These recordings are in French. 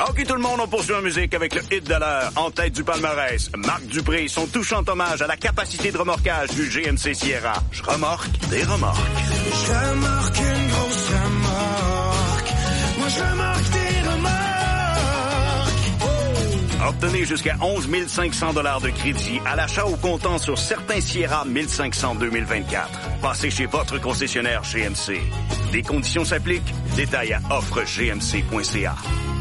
OK, tout le monde, on poursuit en musique avec le hit de l'heure. En tête du palmarès, Marc Dupré, son touchant hommage à la capacité de remorquage du GMC Sierra. Je remorque des remorques. Je remorque une grosse remorque. Moi, je remorque des remorques. Obtenez jusqu'à 11 500 $ de crédit à l'achat au comptant sur certains Sierra 1500 2024. Passez chez votre concessionnaire GMC. Des conditions s'appliquent. Détails à offregmc.ca.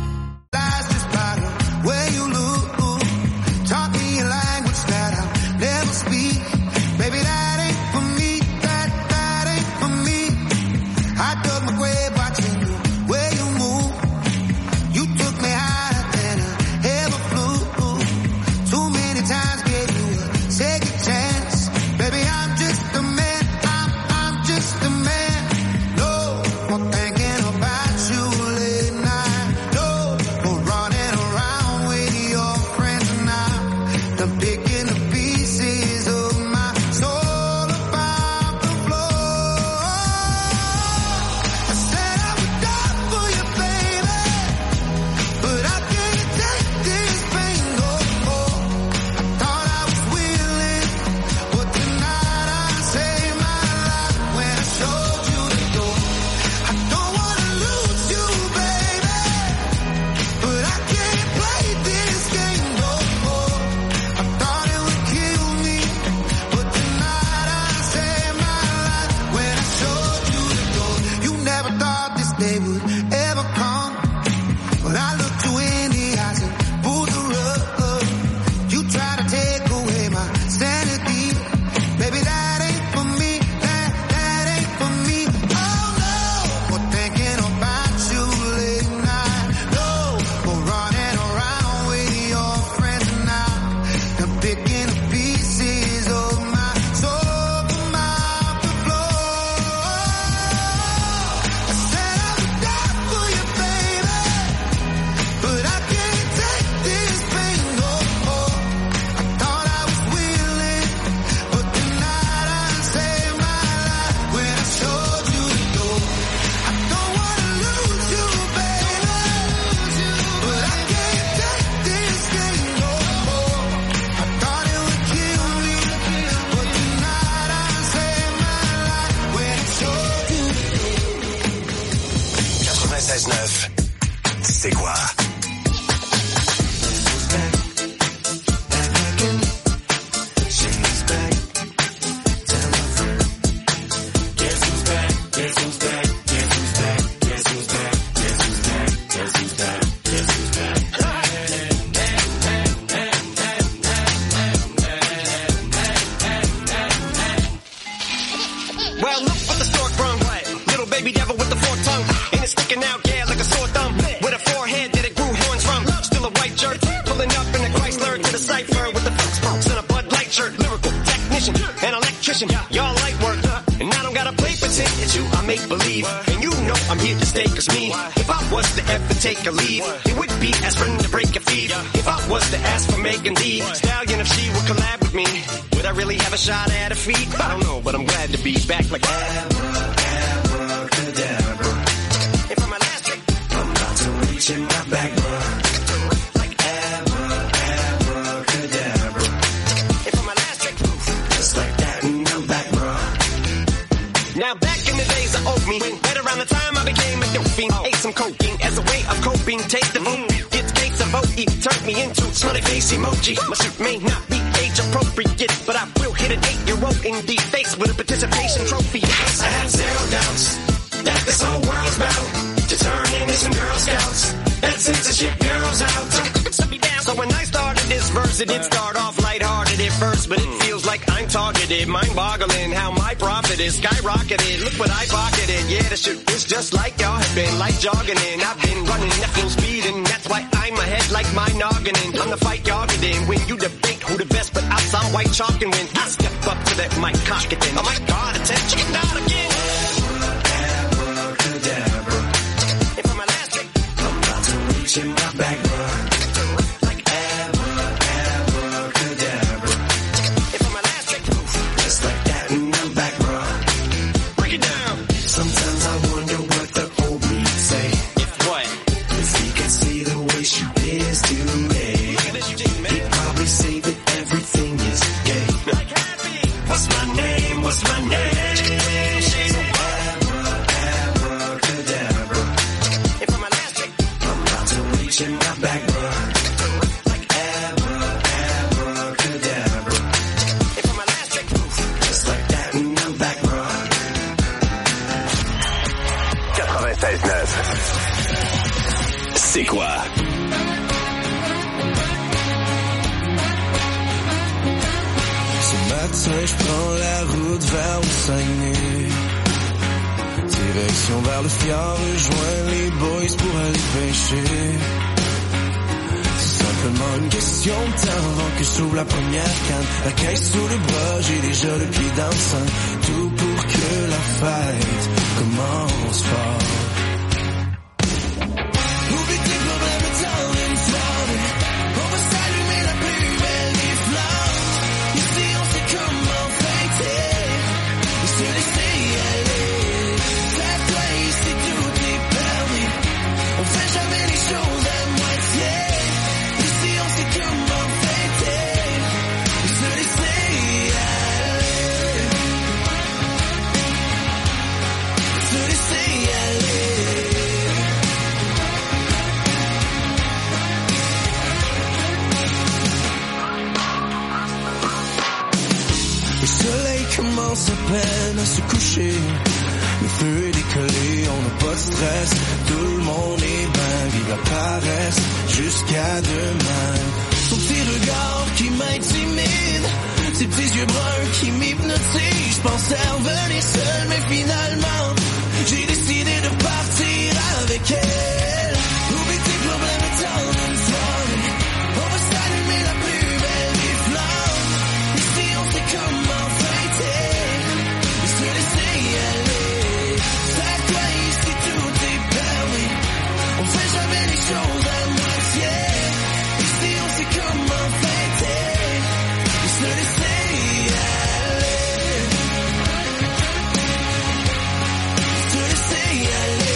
Where you look, talk me a language that I'll never speak. Baby, that ain't for me, that ain't for me. I dug my grave watching you, where you move. You took me higher than I ever flew. Too many times gave you a second chance. Baby, I'm just a man, I'm just a man. No more thinking about you late night. No more running around with your friends now. I'm picking the pieces of my soul about the floor. I said I would die for you, baby, but I can't take this pain no more. I thought I was willing, but tonight I saved my life when I showed you the door. I don't wanna lose you, baby, but I can't play this game no more. I thought it would kill me, but tonight I saved my life when I showed you the door. You never thought this day would ever come, but I looked you in the eyes and pulled the rug. You try to take away my sanity. Baby, that ain't for me, that ain't for me. Oh no, for thinking about you late night. No, for running around with your friends now. I'm picking the pieces of my soul from out the floor. I said I would die for you, baby, but I can't take this pain no more. I thought I was willing, but tonight I saved my life when I showed you the door. I don't wanna lose you, baby, but I can't take this game no more. I thought it would kill me, but tonight I saved my life when I showed you the door. 96.9, c'est quoi? Well, look what the stork brung. Little baby devil with the forked tongue. And it's sticking out, yeah, like a sore thumb. With a forehead that it grew horns from. Still a white shirt, pulling up in a Chrysler to the cipher with the Fox Fox and a Bud Light shirt. Lyrical technician, an electrician, y'all light work. And I don't gotta play pretend, it's you I make believe. And you know I'm here to stay, cause me, if I was to ever take a leave, it would be aspirin to break your feet. If I was to ask for Megan Thee Stallion, if she would collab with me, would I really have a shot at her feet? I don't know, but I'm glad to be back like abracadabra. And for my last trick, I'm about to reach in my back, bro. Like abracadabra. And for my last trick, just like that, and I'm back, bro. Now back in the days I owed me, right around the time I became a dope fiend, ate some cocaine as a way of coping, take the vote, gets case of vote, turned me into smiley face emoji. My suit may not be age appropriate, but I will hit an 8-year-old in the face with a participation trophy. I have zero doubts that this whole world's about to turn into some Girl Scouts and censorship girls out. So when I started this verse, it did start off lighthearted at first, but it feels like I'm targeted, mind-boggling how my profit is skyrocketed. Look what I pocketed, yeah, the shit is just like y'all have been, like jogging in. I've been running at full speed, and that's why I'm ahead like my noggin. I'm the fight y'all get in when you debate who the best, but I'm some white chalk, and when I step up to that mic, cock it in. Oh my God, attention, not again. Abracadabra. And for my last trick, I'm about to reach in my back, bro. Like abracadabra. And for my last trick, just like that, and I'm back, bro. Break it down. Sometimes I wonder what the old me say. If what? If he could see the way she reaching my back, bro. Like abracadabra. And for my last trick, just like that, and I'm back, bro. 96.9. C'est quoi? Ce matin, je prends la route vers le Saguenay. Direction vers le fjord, rejoindre les boys pour aller pêcher. C'est simplement une question de temps avant que j'ouvre la première canne. La caisse sous le bras, j'ai déjà le pied dans le sang. Tout pour que la fête commence fort. Oublie tes problèmes dans une soirée. On va s'allumer la plus belle des flammes. Ici on sait comment fêter et se laisser aller. Fais-toi ici, tout est permis. On fait jamais les choses à moitié. Ici on sait comment fêter et se laisser aller. Se laisser aller. Le soleil commence à peine à se coucher. Le feu est décollé, on n'a pas de stress. Tout le monde est bien, vive la paresse jusqu'à demain. Son petit regard qui m'intimide, ses petits yeux bruns qui m'hypnotisent. Je pensais revenir seul, mais finalement j'ai décidé de partir avec elle. Oublie tes problèmes dans une soirée. On va s'allumer la plus belle des flammes. Ici on sait comment fêter et se laisser aller. Fais-toi ici, tout est permis. On fait jamais les choses à moitié. Ici on sait comment fêter et se laisser aller. Se laisser aller.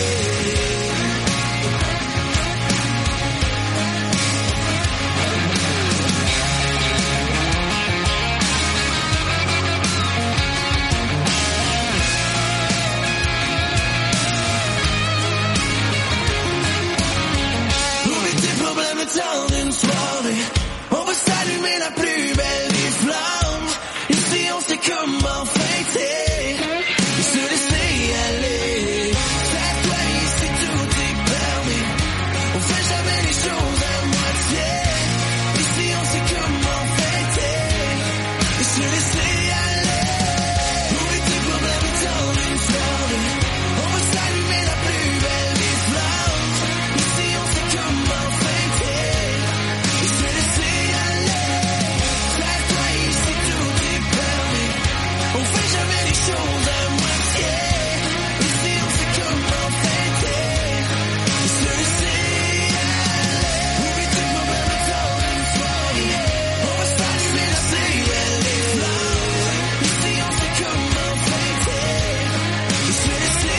Oublie tes problèmes dans une soirée. On va s'allumer la plus belle des flammes. Ici on sait comment fêter et se laisser aller. Fais-toi ici, tout est permis. On fait jamais les choses à moitié. Ici on sait comment fêter et se laisser aller. Oublie tes problèmes dans une soirée. On va s'allumer la plus belle des flammes. Ici on sait comment fêter et se laisser aller. Fais-toi ici, tout est permis. On fait jamais les choses à moitié. Ici on sait comment fêter et se laisser aller. Oublie tes problèmes dans une soirée. On va s'allumer la plus belle des flammes. Ici on sait comment fêter et se laisser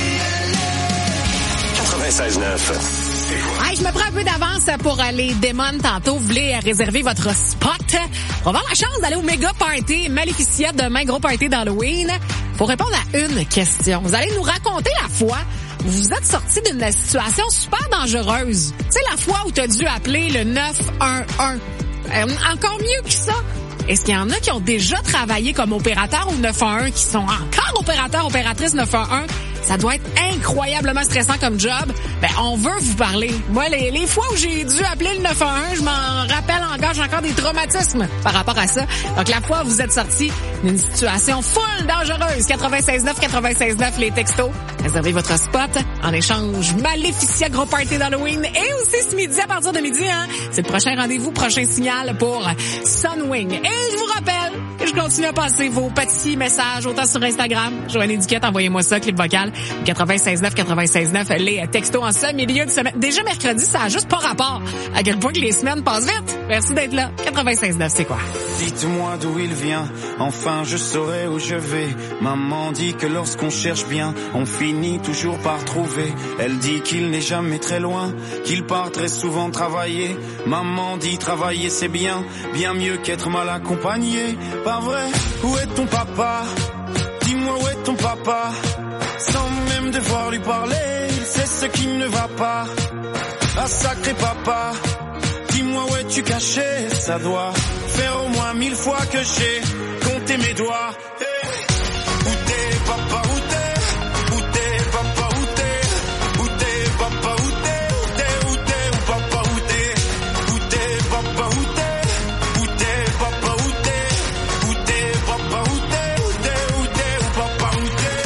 aller. 96.9. Hey, je me prends un peu d'avance pour les Démons tantôt. Vous voulez réserver votre spot? On va avoir la chance d'aller au méga party Maléficia demain, gros party d'Halloween. Pour répondre à une question, vous allez nous raconter la fois où vous êtes sorti d'une situation super dangereuse. Tu sais, la fois où tu as dû appeler le 911. Encore mieux que ça. Est-ce qu'il y en a qui ont déjà travaillé comme opérateur au 911, qui sont encore opérateurs, opératrices 911? Ça doit être incroyablement stressant comme job. Ben, on veut vous parler. Moi, les fois où j'ai dû appeler le 911, je m'en rappelle encore, j'ai encore des traumatismes par rapport à ça. Donc, la fois où vous êtes sorti d'une situation full dangereuse, 96.9, les textos. Réservez votre spot. En échange, Maléficia, gros party d'Halloween. Et aussi ce midi, à partir de midi, c'est le prochain rendez-vous, prochain signal pour Sunwing. Et je vous rappelle que je continue à passer vos petits messages, autant sur Instagram. Joanie Duquette, envoyez-moi ça, clip vocal. 96.9, les textos en ce milieu de semaine. Déjà mercredi, ça a juste pas rapport à quel point que les semaines passent vite. Merci d'être là. 96.9, c'est quoi? Dites-moi d'où il vient, enfin je saurai où je vais. Maman dit que lorsqu'on cherche bien, on finit toujours par trouver. Elle dit qu'il n'est jamais très loin, qu'il part très souvent travailler. Maman dit travailler c'est bien, bien mieux qu'être mal accompagné. Pas vrai? Où est ton papa? Dis-moi où est ton papa? Sans même devoir lui parler, il sait ce qui ne va pas. Ah sacré papa, dis-moi où es-tu caché? Ça doit faire au moins 1000 fois que j'ai compté mes doigts. Hey. Où t'es papa, où t'es? Où t'es papa, où t'es? Où t'es papa, où t'es? Où t'es, où t'es, où papa, où t'es? Où t'es papa, où t'es? Où t'es papa, où t'es? Où t'es papa, où t'es? Où t'es, où t'es, où papa, où t'es?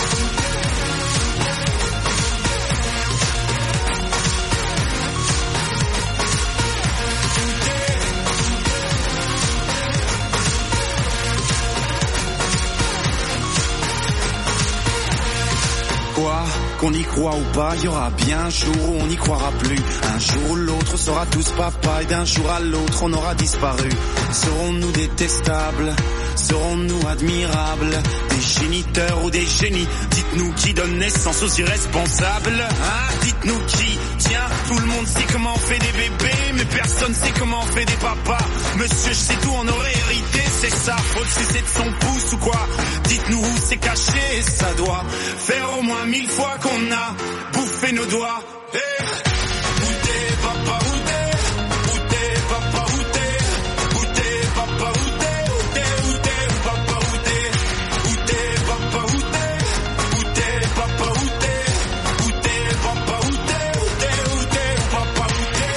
Quoi, qu'on y croit ou pas, il y aura bien un jour où on n'y croira plus. Un jour ou l'autre, on sera tous papa et d'un jour à l'autre, on aura disparu. Serons-nous détestables? Serons-nous admirables? Des géniteurs ou des génies? Dites-nous qui donne naissance aux irresponsables. Hein? Dites-nous qui? Tiens, tout le monde sait comment on fait des bébés, mais personne sait comment on fait des papas. Monsieur, je sais tout, on aurait hérité, c'est ça. Faut le sucer de son pouce ou quoi? Dites-nous où c'est caché, ça doit faire au moins 1000 fois qu'on a bouffé nos doigts. Hey. Où t'es papa, où t'es? Où t'es papa, où t'es? Où t'es papa, où t'es? Où t'es, où t'es, où papa, où t'es? Où t'es papa, où t'es? Où t'es papa, où t'es? Où t'es papa, où t'es? Où t'es, où t'es, où papa, où t'es?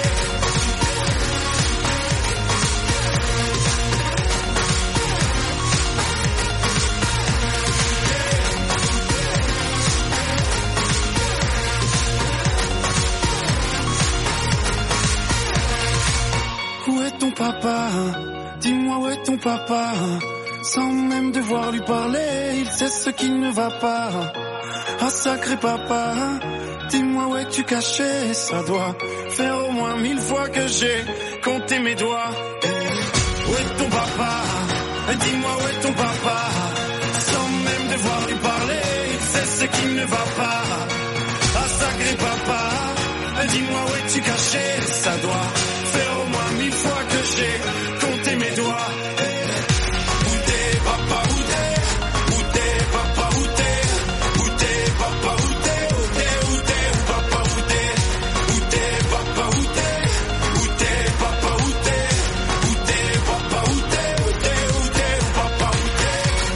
Où est ton papa? Dis-moi où est ton papa? Sans même devoir lui parler, il sait ce qui ne va pas. Ah sacré papa, dis-moi où es-tu caché? Ça doit faire au moins 1000 fois que j'ai compté mes doigts. Où est ton papa? Dis-moi où est ton papa? Sans même devoir lui parler, il sait ce qui ne va pas. Ah sacré papa, dis-moi où es-tu caché? Ça doit faire au moins 1000 fois que j'ai compté mes doigts. Où t'es papa, où t'es? Où t'es papa, où t'es? Où t'es papa, où t'es? Où t'es, où t'es, où papa, où t'es? Où t'es papa, où t'es? Où t'es papa, où t'es? Où t'es papa, où t'es? Où t'es, où t'es, où papa, où t'es?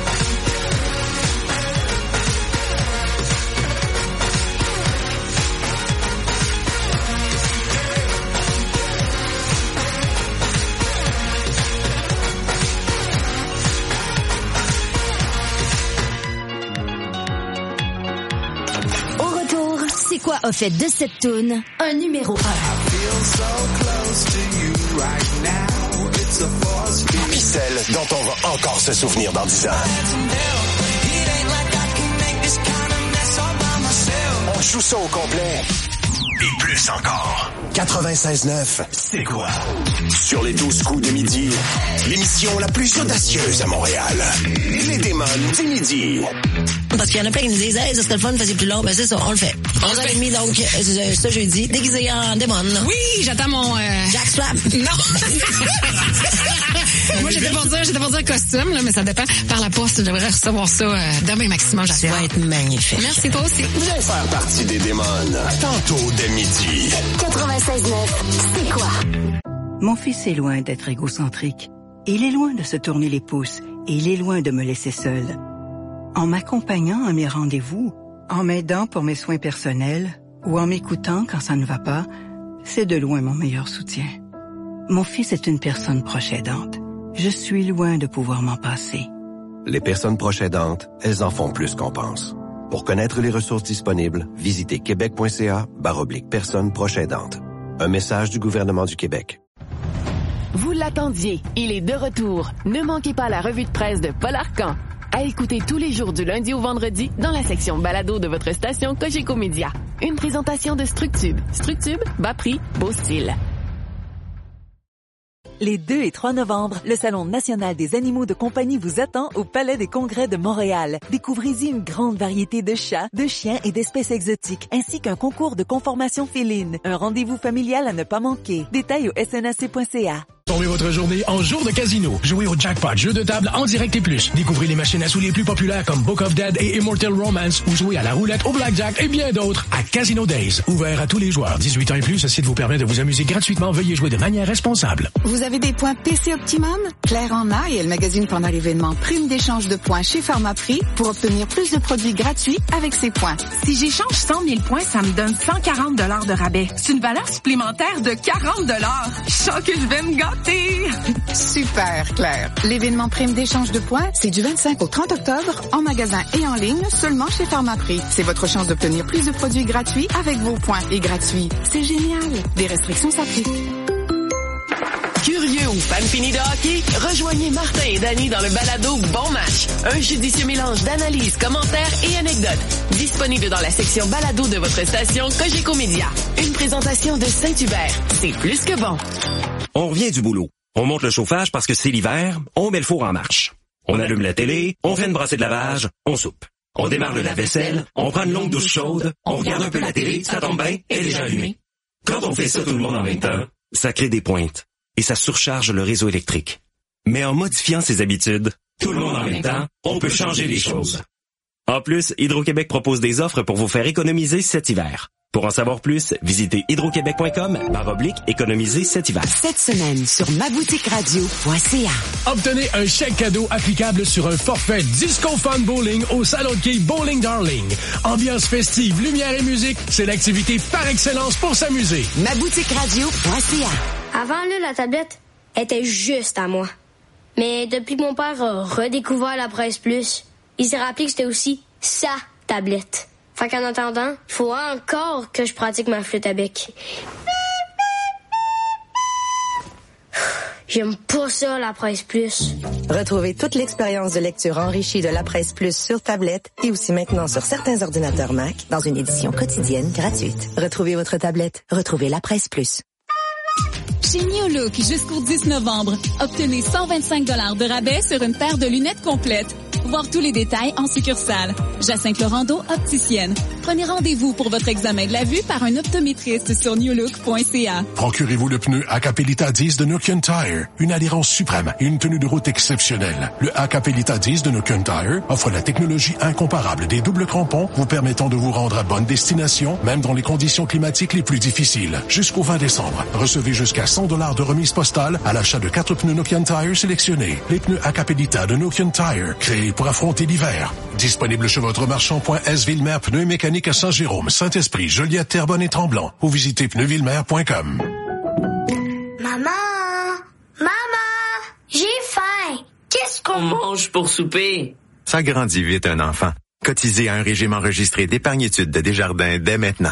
C'est quoi au fait de cette tune? Un numéro 1. Puis celle dont on va encore se souvenir dans 10 ans. On joue ça au complet. Et plus encore. 96.9, c'est quoi? Sur les 12 coups de midi, l'émission la plus audacieuse à Montréal. Les démons du midi. Parce qu'il y en a plein qui nous disent « Hey, ça serait le fun, faisait plus long. » Ben c'est ça, on le fait. 11h30 donc, ce jeudi, déguisé en démon. Oui, j'attends mon... Jack Slap. Non! Moi, j'étais pour dire costume, là, mais ça dépend. Par la poste, j'aimerais recevoir ça demain maximum, Ça j'espère. va être magnifique. Merci, toi aussi. Viens faire partie des démons. Tantôt dès midi. 96.9, c'est quoi? Mon fils est loin d'être égocentrique. Il est loin de se tourner les pouces et il est loin de me laisser seule. En m'accompagnant à mes rendez-vous, en m'aidant pour mes soins personnels ou en m'écoutant quand ça ne va pas, c'est de loin mon meilleur soutien. Mon fils est une personne proche aidante. Je suis loin de pouvoir m'en passer. Les personnes proches aidantes, elles en font plus qu'on pense. Pour connaître les ressources disponibles, visitez québec.ca/personnes proches aidantes. Un message du gouvernement du Québec. Vous l'attendiez, il est de retour. Ne manquez pas la revue de presse de Paul Arcan. À écouter tous les jours du lundi au vendredi dans la section balado de votre station Cogeco Média. Une présentation de Structube. Structube, bas prix, beau style. Les 2 et 3 novembre, le Salon national des animaux de compagnie vous attend au Palais des Congrès de Montréal. Découvrez-y une grande variété de chats, de chiens et d'espèces exotiques, ainsi qu'un concours de conformation féline. Un rendez-vous familial à ne pas manquer. Détails au snac.ca. Tournez votre journée en jour de casino. Jouez au jackpot, jeu de table en direct et plus. Découvrez les machines à sous les plus populaires comme Book of Dead et Immortal Romance ou jouez à la roulette, au blackjack et bien d'autres à Casino Days. Ouvert à tous les joueurs. 18 ans et plus, ce site vous permet de vous amuser gratuitement. Veuillez jouer de manière responsable. Vous avez des points PC Optimum? Claire en a et elle magasine pendant l'événement Prime d'échange de points chez Pharmaprix pour obtenir plus de produits gratuits avec ses points. Si j'échange 100 000 points, ça me donne 140 $ de rabais. C'est une valeur supplémentaire de 40 $. Je sens que je vais me gâter. Super, Claire. L'événement Prime d'échange de points, c'est du 25 au 30 octobre, en magasin et en ligne, seulement chez Pharmaprix. C'est votre chance d'obtenir plus de produits gratuits avec vos points. Et gratuits, c'est génial. Des restrictions s'appliquent. Curieux ou fan fini de hockey? Rejoignez Martin et Danny dans le balado Bon Match. Un judicieux mélange d'analyses, commentaires et anecdotes. Disponible dans la section balado de votre station Cogeco Média. Une présentation de Saint-Hubert. C'est plus que bon. On revient du boulot. On monte le chauffage parce que c'est l'hiver, on met le four en marche. On allume la télé, on fait une brassée de lavage, on soupe. On démarre le lave-vaisselle, on prend une longue douche chaude, on regarde un peu la télé, ça tombe bien, elle est déjà allumée. Quand on fait ça tout le monde en même temps, ça crée des pointes et ça surcharge le réseau électrique. Mais en modifiant ses habitudes, tout le monde en même temps, on peut changer les choses. En plus, Hydro-Québec propose des offres pour vous faire économiser cet hiver. Pour en savoir plus, visitez hydroquebec.com/économiser cet hiver. Cette semaine sur maboutiqueradio.ca. Obtenez un chèque cadeau applicable sur un forfait Disco Fun Bowling au Salon de quai Bowling Darling. Ambiance festive, lumière et musique, c'est l'activité par excellence pour s'amuser. maboutiqueradio.ca. Avant, là, la tablette était juste à moi. Mais depuis que mon père a redécouvert la Presse Plus, il s'est rappelé que c'était aussi sa tablette. Fait qu'en attendant, il faut encore que je pratique ma flûte à bec. J'aime pas ça, la Presse Plus. Retrouvez toute l'expérience de lecture enrichie de la Presse Plus sur tablette et aussi maintenant sur certains ordinateurs Mac dans une édition quotidienne gratuite. Retrouvez votre tablette, retrouvez la Presse Plus. Chez New Look, jusqu'au 10 novembre, obtenez 125 $ de rabais sur une paire de lunettes complètes. Voir tous les détails en succursale. Jacinthe Laurando, opticienne. Prenez rendez-vous pour votre examen de la vue par un optométriste sur newlook.ca. Procurez-vous le pneu Acapelita 10 de Nokian Tire. Une adhérence suprême et une tenue de route exceptionnelle. Le Acapelita 10 de Nokian Tire offre la technologie incomparable des doubles crampons vous permettant de vous rendre à bonne destination, même dans les conditions climatiques les plus difficiles. Jusqu'au 20 décembre, recevez jusqu'à 100 $ de remise postale à l'achat de 4 pneus Nokian Tire sélectionnés. Les pneus Acapelita de Nokian Tire, créés pour affronter l'hiver. Disponible chez votre marchand.s Ville-Mer Pneus Mécaniques à Saint-Jérôme, Saint-Esprit, Joliette, Terrebonne et Tremblant. Ou visitez pneusvillemer.com. Maman! Maman! J'ai faim! Qu'est-ce qu'on mange pour souper? Ça grandit vite, un enfant. Cotisez à un régime enregistré d'épargne-études de Desjardins dès maintenant.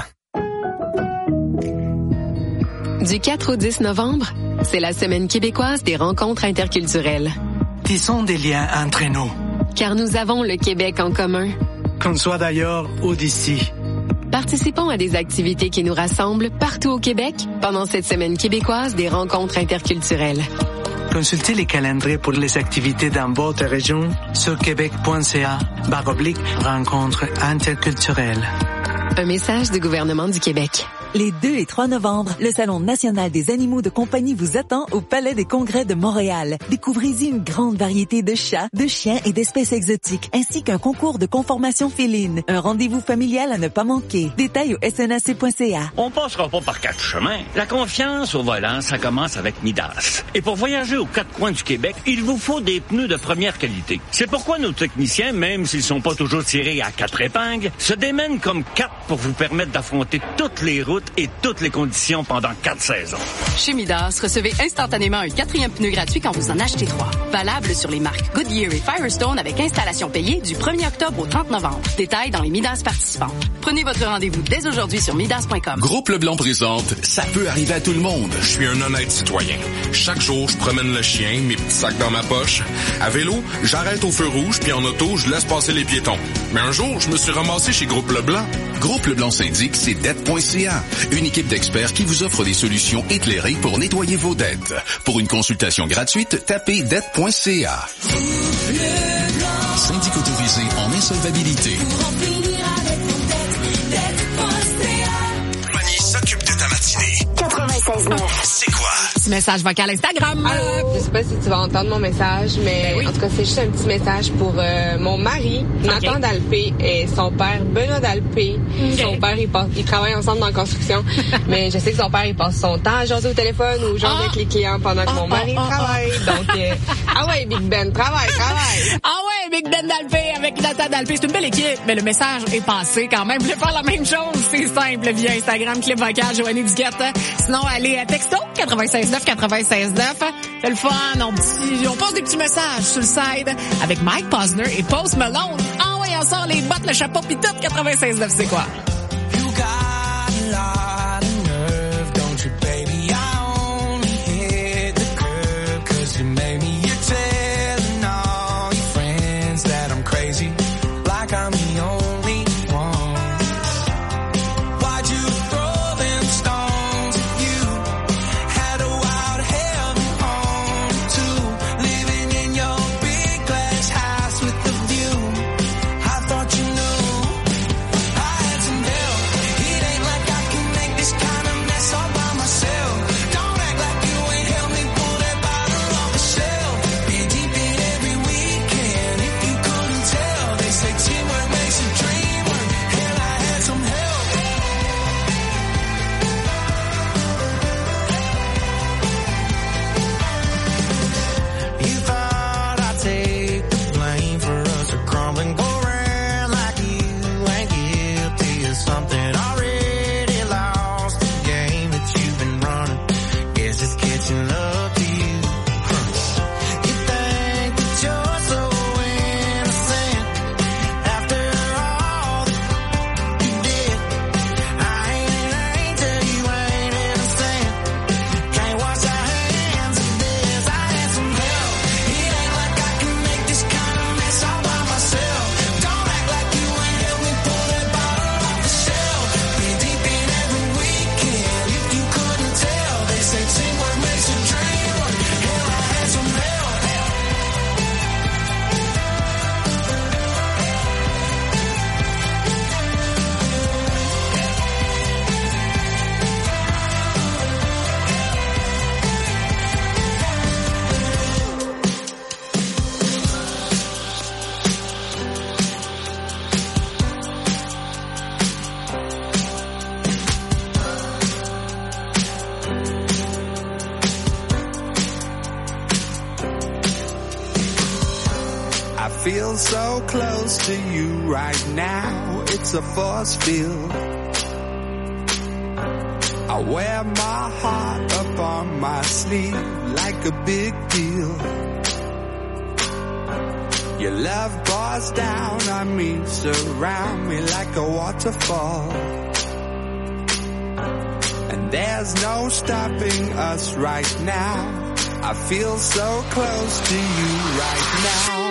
Du 4 au 10 novembre, c'est la Semaine québécoise des rencontres interculturelles. Tissons des liens entre nous. Car nous avons le Québec en commun. Qu'on soit d'ailleurs ou d'ici. Participons à des activités qui nous rassemblent partout au Québec pendant cette Semaine québécoise des rencontres interculturelles. Consultez les calendriers pour les activités dans votre région sur québec.ca/rencontres interculturelles. Un message du gouvernement du Québec. Les 2 et 3 novembre, le Salon national des animaux de compagnie vous attend au Palais des Congrès de Montréal. Découvrez-y une grande variété de chats, de chiens et d'espèces exotiques, ainsi qu'un concours de conformation féline. Un rendez-vous familial à ne pas manquer. Détails au snac.ca. On passera pas par 4 chemins. La confiance au volant, ça commence avec Midas. Et pour voyager aux 4 coins du Québec, il vous faut des pneus de première qualité. C'est pourquoi nos techniciens, même s'ils sont pas toujours tirés à 4 épingles, se démènent comme 4 pour vous permettre d'affronter toutes les routes et toutes les conditions pendant 4 saisons. Chez Midas, recevez instantanément un 4e pneu gratuit quand vous en achetez 3. Valable sur les marques Goodyear et Firestone avec installation payée du 1er octobre au 30 novembre. Détails dans les Midas participants. Prenez votre rendez-vous dès aujourd'hui sur midas.com. Groupe Leblanc présente « Ça peut arriver à tout le monde ». Je suis un honnête citoyen. Chaque jour, je promène le chien, mes petits sacs dans ma poche. À vélo, j'arrête au feu rouge, puis en auto, je laisse passer les piétons. Mais un jour, je me suis ramassé chez Groupe Leblanc. Groupe Leblanc syndic, c'est dette.ca. Une équipe d'experts qui vous offre des solutions éclairées pour nettoyer vos dettes. Pour une consultation gratuite, tapez dette.ca. Syndic autorisé en insolvabilité. Mani s'occupe de ta matinée. 96.9. C'est quoi? petit message vocal Instagram. Alors, je sais pas si tu vas entendre mon message, mais en tout cas, c'est juste un petit message pour mon mari, Nathan Dalpé, et son père, Benoît Dalpé. Son père, ils travaillent ensemble dans la construction, mais je sais que son père, il passe son temps à jaser au téléphone ou jouer avec les clients pendant que mon mari travaille. Donc, ah ouais, Big Ben, travaille. Ah ouais, Big Ben Dalpé avec Nathan Dalpé. C'est une belle équipe, mais le message est passé quand même. Vous voulez faire la même chose? C'est simple, via Instagram, clip vocal, Joanie Duquette. Sinon, allez à texto, 96.9. C'est le fun, on pose des petits messages sur le side avec Mike Posner et Post Malone. Ah ouais, on sort les bottes, le chapeau pis tout, 96.9, c'est quoi? feel so close to you right now. It's a force field. I wear my heart up on my sleeve like a big deal. Your love pours down on me, surround me like a waterfall. And there's no stopping us right now. I feel so close to you right now.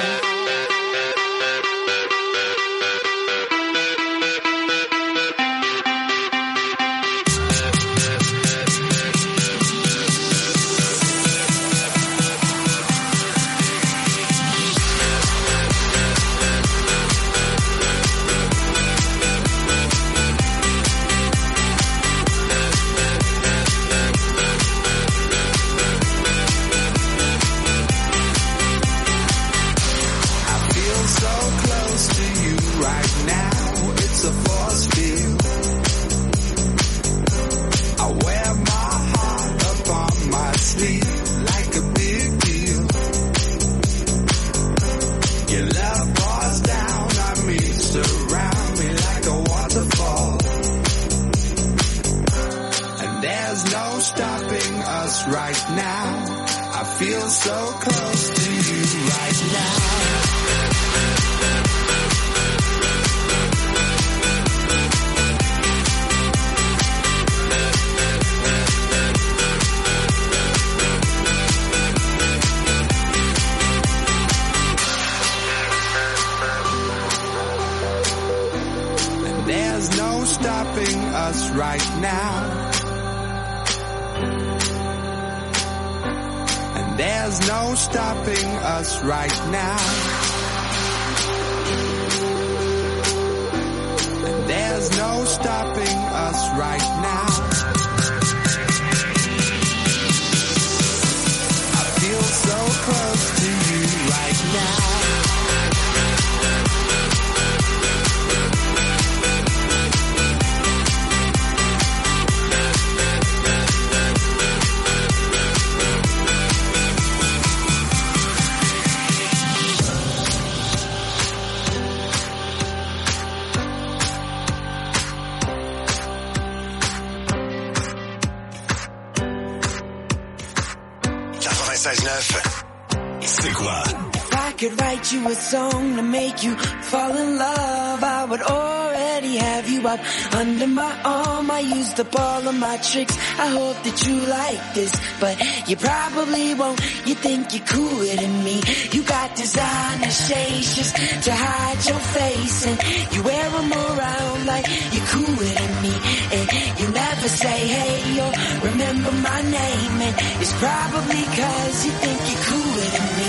96.9. C'est quoi? If I could write you a song to make you fall in love, I would already have you up under my arm. I used up all of my tricks. I hope that you like this, but you probably won't. You think you're cooler than me. You got designer shades just to hide your face, and you wear them around like you're cooler than me. And you never say hey or remember my name, and it's probably 'cause you think you're cooler than me.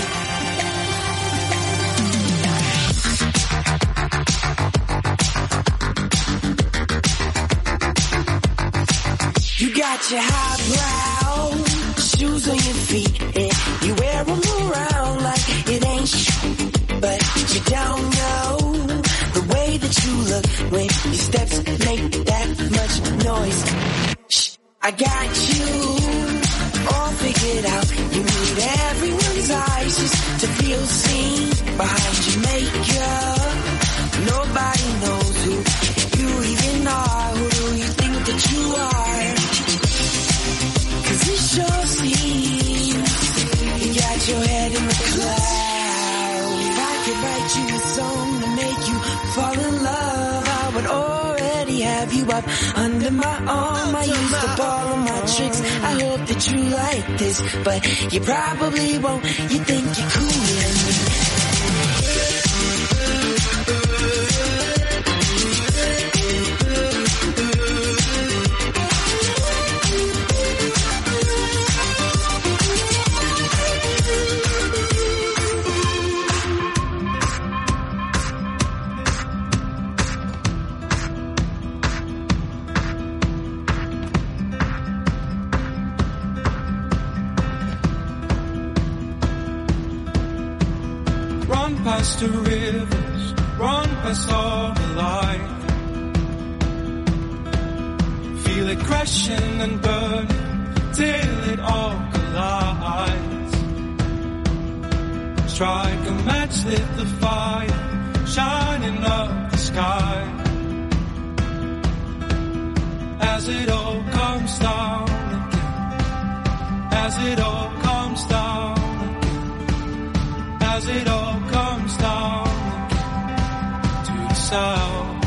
You got your highbrow shoes on your feet, and you wear them around like it ain't but you don't know the way that you look when your steps make that much noise. Shh, I got you all figured out. You need everyone's eyes just to feel seen behind your makeup. Nobody knows who you even are. Who do you think that you are? 'Cause it sure seems you got your head in the clouds. If I could write you a song to make you fall in love, I would already have you up under my arm. I used up all of my tricks. I hope that you like this, but you probably won't. You think you're cooler than me. Past the rivers, run past all the light. Feel it crashing and burning till it all collides. Strike a match, lit the fire, shining up the sky. As it all comes down again, as it all comes down again, as it all comes down to the sound.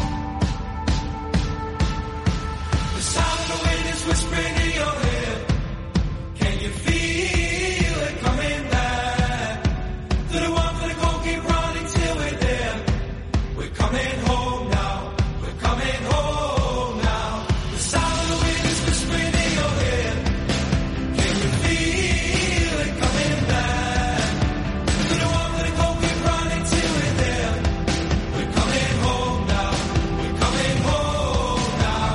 The sound of the wind is whispering in your head. Can you feel it coming back? To the one for the goal, keep running till we're there. We're coming home now. We're coming home now. The sound of the wind is whispering in your head. Can you feel it coming back? To the one for the goal, keep running till we're there. We're coming home now. We're coming home now.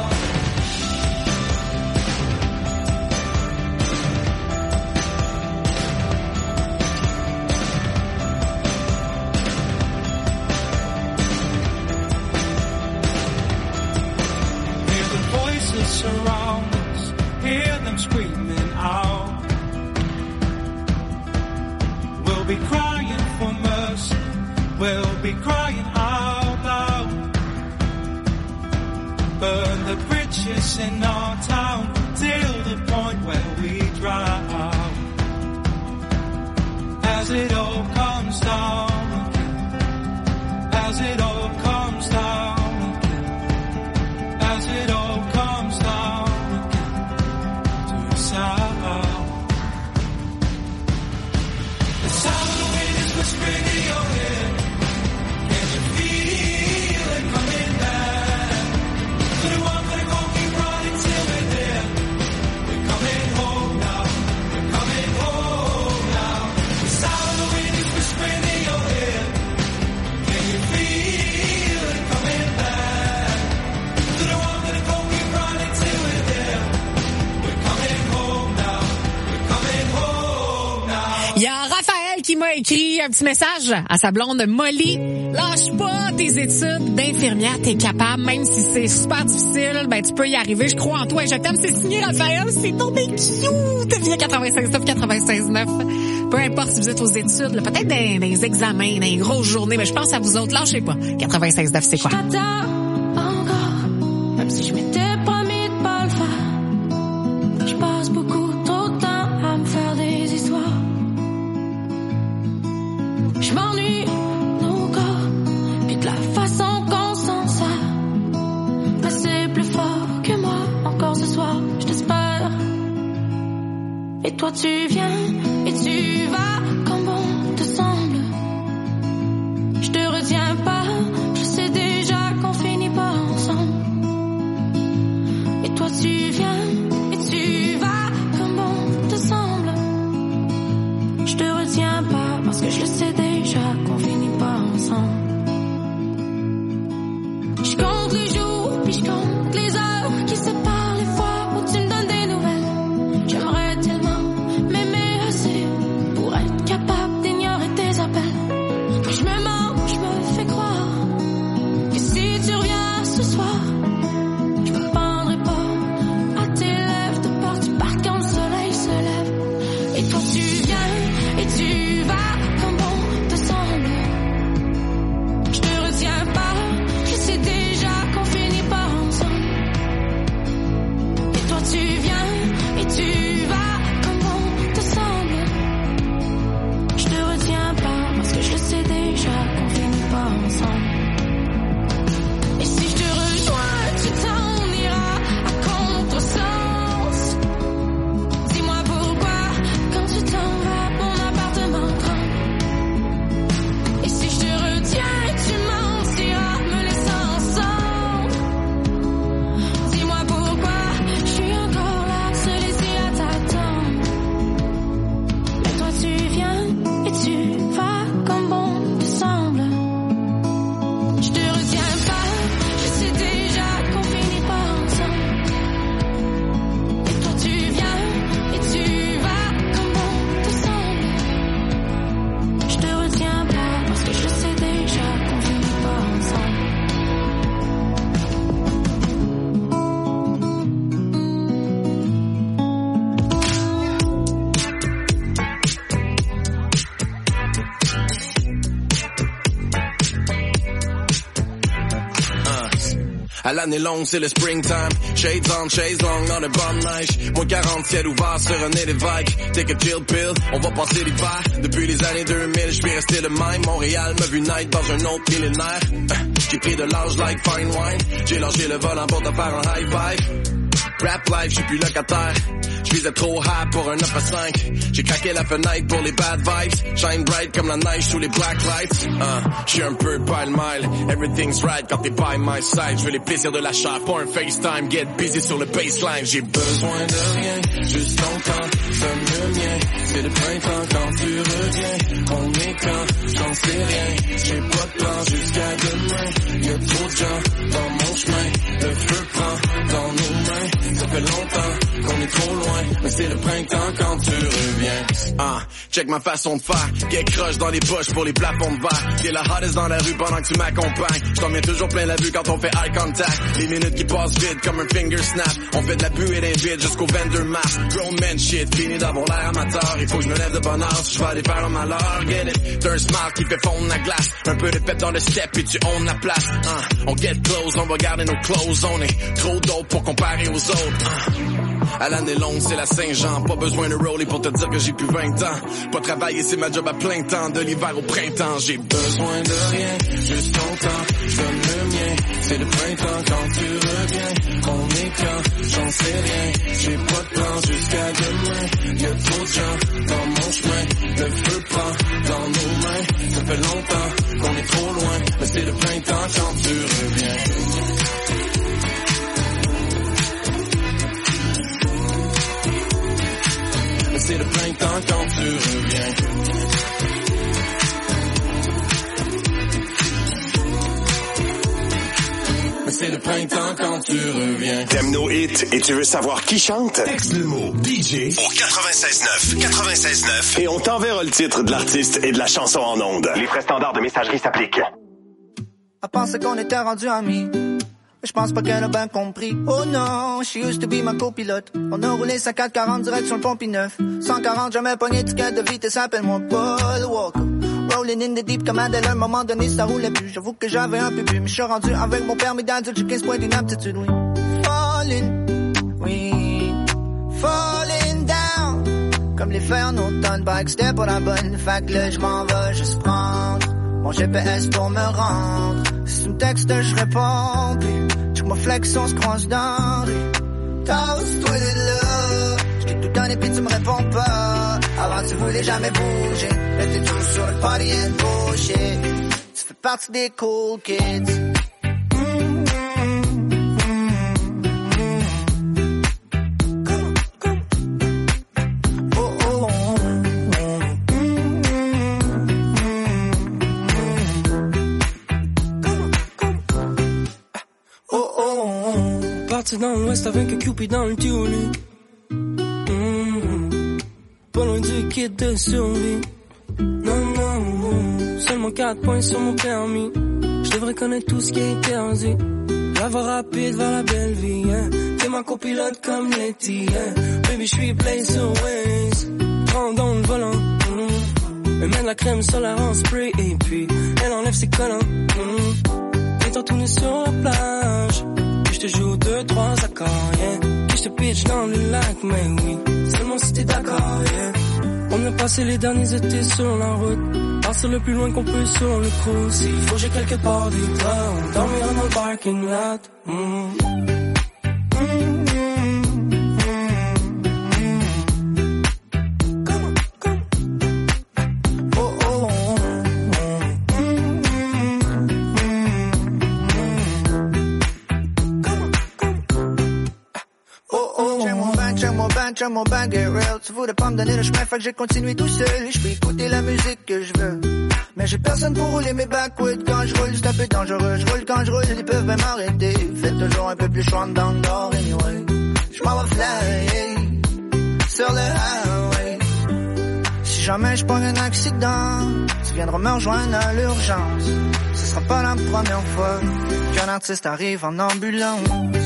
Hear the voices surround us. Hear them screaming out. We'll be crying for mercy. We'll be crying out loud. Burn the bridges in our town till the point where we drown. As it all comes down again, as it all comes down again, as it all comes down again to the sound. The sound of the wind is whispering in your head. Can you feel it coming back? To the one for the goal, keep running till we're there. We're coming home now. We're coming home now. The sound of the wind is whispering in your head. Can you feel it coming back? To the one for the goal, keep running till we're there. We're coming home now. We're coming home now. Il y a Raphaël qui m'a écrit un petit message à sa blonde Molly. Lâche pas tes études d'infirmière, t'es capable, même si c'est super difficile, ben tu peux y arriver, je crois en toi et je t'aime. C'est signé Raphaël, c'est tombé cute. Via 96.9, 96.9. Peu importe si vous êtes aux études, là, peut-être dans les examens, dans les grosses journées, mais je pense à vous autres, lâchez pas. 96.9, c'est quoi? Encore, même si je m'étais promis de pas le faire. Je passe beaucoup trop de temps à me faire des histoires. tu viens et tu vas comme bon te semble. Je te retiens pas, je sais déjà qu'on finit pas ensemble. Et toi tu viens et tu vas comme bon te semble. Je te retiens pas parce que je le sais déjà qu'on finit pas ensemble. Je compte les jours puis je compte les heures qui séparent les fois où tu me donnes des nouvelles. J'aimerais tellement m'aimer assez pour être capable d'ignorer tes appels. Mais je me mens, je me fais croire que si tu reviens ce soir, je me pendrai pas à tes lèvres de peur que tu partes quand le soleil se lève. Et toi tu viens et tu vas comme bon te semble. Je te retiens pas, je sais déjà qu'on finit pas ensemble. Et toi tu viens et tu vas comme bon te semble. Je te retiens pas parce que je le sais déjà qu'on finit pas ensemble. Et si je te rejoins, tu t'en iras à contresens. Dis-moi pourquoi quand tu t'en vas, mon appartement tremble. Et si je te retiens, tu mentiras, me laissant ensemble. Dis-moi pourquoi je suis encore là, seul ici à t'attendre. Mais toi tu viens et tu vas comme bon te semble. Je te retiens pas, je sais déjà qu'on finit pas ensemble. Et toi tu viens et tu vas comme bon te semble. Je te retiens pas parce que je sais déjà qu'on finit pas ensemble. À l'année longue, c'est le springtime. Shades on, shades long, dans le bonne neige. Moins 40, ciel ouvert sur un nez d'évêque. Take a chill pill, on va passer l'hiver. Depuis les années 2000, je suis resté le même. Montréal m'a vu naître dans un autre millénaire. J'ai pris de l'âge like fine wine. J'ai lâché le volant pour te faire un high five. Rap life, j'suis plus locataire. J'visais trop high pour un 9 à 5. J'ai craqué la fenêtre pour les bad vibes. Shine bright comme la neige sous les black lights. J'suis un peu pile-mile. Everything's right quand t'es by my side. J'veux les plaisirs de la chair, pas un FaceTime. Get busy sur le baseline. J'ai besoin de rien, juste ton temps, comme le mien. C'est le printemps quand tu reviens. On est quand, j'en sais rien. J'ai pas de plan jusqu'à demain. Y'a trop de gens dans mon chemin. Le feu prend dans nos mains. Ça fait longtemps qu'on est trop loin, mais c'est le printemps quand tu reviens. Check ma façon de faire, get crush dans les poches pour les plafonds de verre. T'es la hottest dans la rue pendant que tu m'accompagnes. J't'en mets toujours plein la vue quand on fait eye contact. Les minutes qui passent vite comme un finger snap. On fait de la buée d'invite jusqu'au vendor map. Grown man shit, fini d'avoir l'air amateur. Il faut que je me lève de bonne heure si je vais aller faire un malheur. Get it, t'as un smile qui fait fondre la glace. Un peu de pep dans le step et tu own la place. On get close, on va garder nos clothes. On est trop dope pour comparer aux autres. À l'année longue, c'est la Saint-Jean. Pas besoin de roller pour te dire que j'ai plus 20 ans. Pas travailler, c'est ma job à plein temps. De l'hiver au printemps, j'ai besoin de rien. Juste ton temps, je donne le mien. C'est le printemps quand tu reviens. On est quand, j'en sais rien. J'ai pas de plan jusqu'à demain. Y'a trop de gens dans mon chemin. Le feu prend dans nos mains. Ça fait longtemps qu'on est trop loin. Mais c'est le printemps quand tu reviens. C'est le printemps quand tu reviens. C'est le printemps quand tu reviens. T'aimes nos hits et tu veux savoir qui chante? Texte le mot DJ au 96.9. 96.9. Et on t'enverra le titre de l'artiste et de la chanson en ondes. Les frais standards de messagerie s'appliquent. Elle pensait qu'on était rendus amis. Je pense pas qu'elle a bien compris. Oh non, she used to be ma copilote. On a roulé sa 440 direct sur le Pont Neuf. 140, jamais pogné ticket de vitesse, appelle-moi Paul Walker. Rolling in the deep comme Adèle, à un moment donné ça roulait plus. J'avoue que j'avais un peu bu, mais je suis rendu avec mon permis d'adulte, j'ai 15 points d'inaptitude, oui. Falling down. Comme les fers en automne, bike c'était pour la bonne. Fait que là je m'en vais juste prendre mon GPS pour me rendre. Si tu me textes, je réponds plus. Check ma flex, on se croise dans la rue. Toast, toi de là. J't'ai tout donner puis tu me réponds pas. Avant tu voulais jamais bouger, mais t'es toujours sur le party and bullshit. Tu fais partie des cool kids. Parti dans l'ouest avec un Cupid dans le tunnel. Pas loin du kit de survie. Non, seulement 4 points sur mon permis. Je devrais connaître tout ce qui est interdit. La voie rapide vers la belle vie, hein. T'es ma copilote comme Letty, hein. Baby, j'suis play sur Waze. Prends dans le volant, Elle met de la crème solaire en spray et puis elle enlève ses collants, Et t'en tournes sur la plage. Puis j'te joue 2-3 accords, yeah. Puis j'te pitch dans le lac, mais oui, seulement si t'es d'accord, yeah. On a passé les derniers étés sur la route. Partir le plus loin qu'on peut sur le cruise. S'il faut j'ai quelque part du temps. Dormir dans le parking lot. Check mon bang get real. Tu voulais pas me donner le chemin, fait que j'ai continué tout seul. Je peux écouter la musique que je veux, mais j'ai personne pour rouler mes backwoods. Quand je roule, c'est un peu dangereux. Je roule quand je roule, ils peuvent même m'arrêter. Faites toujours un peu plus chaud dans le nord, anyway. Je m'en vais fly sur le highway. Si jamais je prends un accident, tu viendras me rejoindre à l'urgence. Ce sera pas la première fois qu'un artiste arrive en ambulance.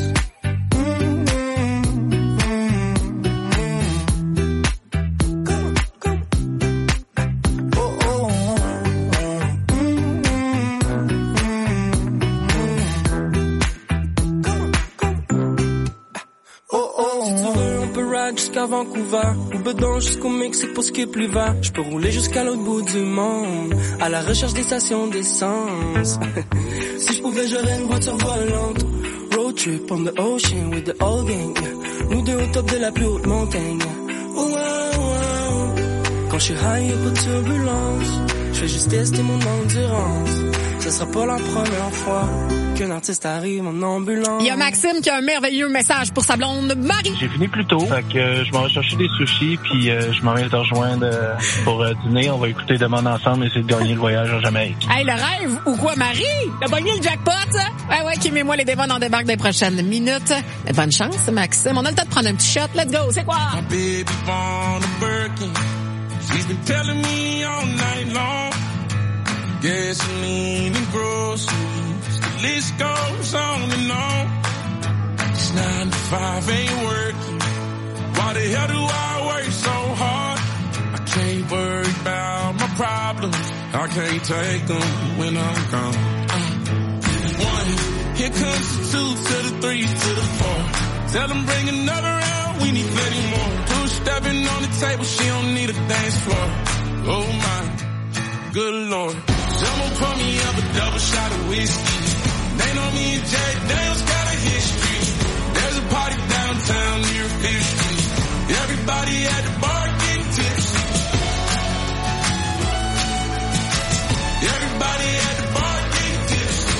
Jusqu'à Vancouver, ou Bedon jusqu'au Mexique pour ce qui est plus vert. Je peux rouler jusqu'à l'autre bout du monde, à la recherche des stations d'essence. Si je pouvais, j'aurais une voiture volante. Road trip on the ocean with the old gang. Nous deux au top de la plus haute montagne. Oh, wow, wow. Quand je suis high, y'a pas de turbulence. Je fais juste tester mon endurance. Ce sera pas la première fois qu'un artiste arrive en ambulance. Il y a Maxime qui a un merveilleux message pour sa blonde Marie. J'ai fini plus tôt, fait que je m'en vais chercher des sushis, puis je m'en vais te rejoindre pour dîner. On va écouter Demande ensemble et essayer de gagner le voyage en Jamaïque. Hey, le rêve ou quoi, Marie? T'as gagné le jackpot? Ouais, Kim-et-moi, les démons en débarquent des prochaines minutes. Bonne chance, Maxime. On a le temps de prendre un petit shot. Let's go, c'est quoi? My baby born a Birkin. She's been telling me all night long. Gasoline and groceries, the list goes on and on. This 9 to 5 ain't working. Why the hell do I work so hard? I can't worry about my problems. I can't take them when I'm gone. 1, here comes the 2 to the 3 to the 4. Tell them bring another round, we need plenty more. 2 stepping on the table, she don't need a dance floor. Oh my, good Lord. Someone pour me up a double shot of whiskey. They know me and Jack Daniels got a history. There's a party downtown near 5th Street. Everybody at the bar getting tipsy. Everybody at the bar getting tipsy.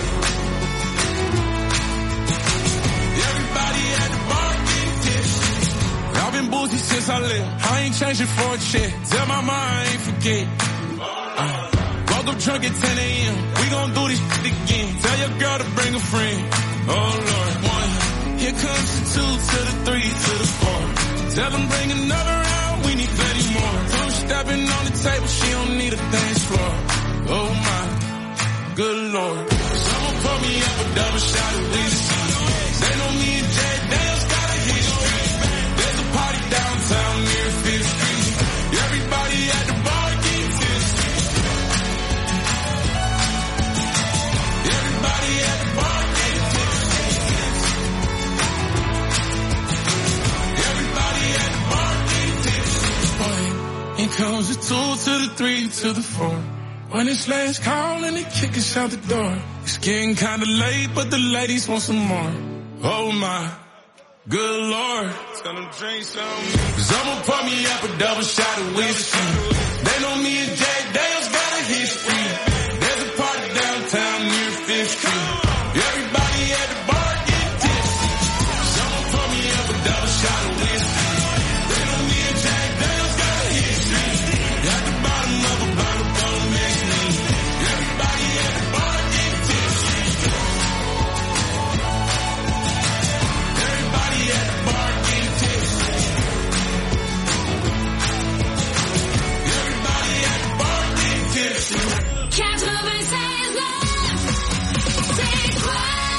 Everybody at the bar getting tipsy. I've been boozy since I left. I ain't changing for a check. Tell my mom I ain't forget. Woke up drunk at 10 a.m. We gon' do this shit again. Tell your girl to bring a friend. Oh Lord. 1, here comes the 2 to the 3 to the 4. Tell them bring another round, we need plenty more. 2 stepping on the table, she don't need a dance floor. Oh my, good Lord. Someone pour me up a double shot of whiskey. They know me and Jack Daniels got a history. There's a party downtown near 5th Street. Everybody at the bar getting tipsy. Everybody at the bar getting tipsy. Everybody at the bar getting tipsy. Boy, here comes the 2 to the 3 to the 4. When it's last call and they kick us out the door. It's getting kinda late, but the ladies want some more. Oh my, Good Lord, tell them drink some. Cause I'm gonna pour me up a double shot of whiskey. They know me and Jack Daniels got a history. There's a party downtown near 5th Street. Everybody at the bar get tipsy. Cause I'm gonna pour me up a double shot of whiskey. They know me and Jack Daniels got a history. At the bottom of a bottle, don't mix me. Everybody at the bar get tipsy. Everybody at the bar get tipsy. Everybody at the bar get tipsy. 96.9, c'est quoi?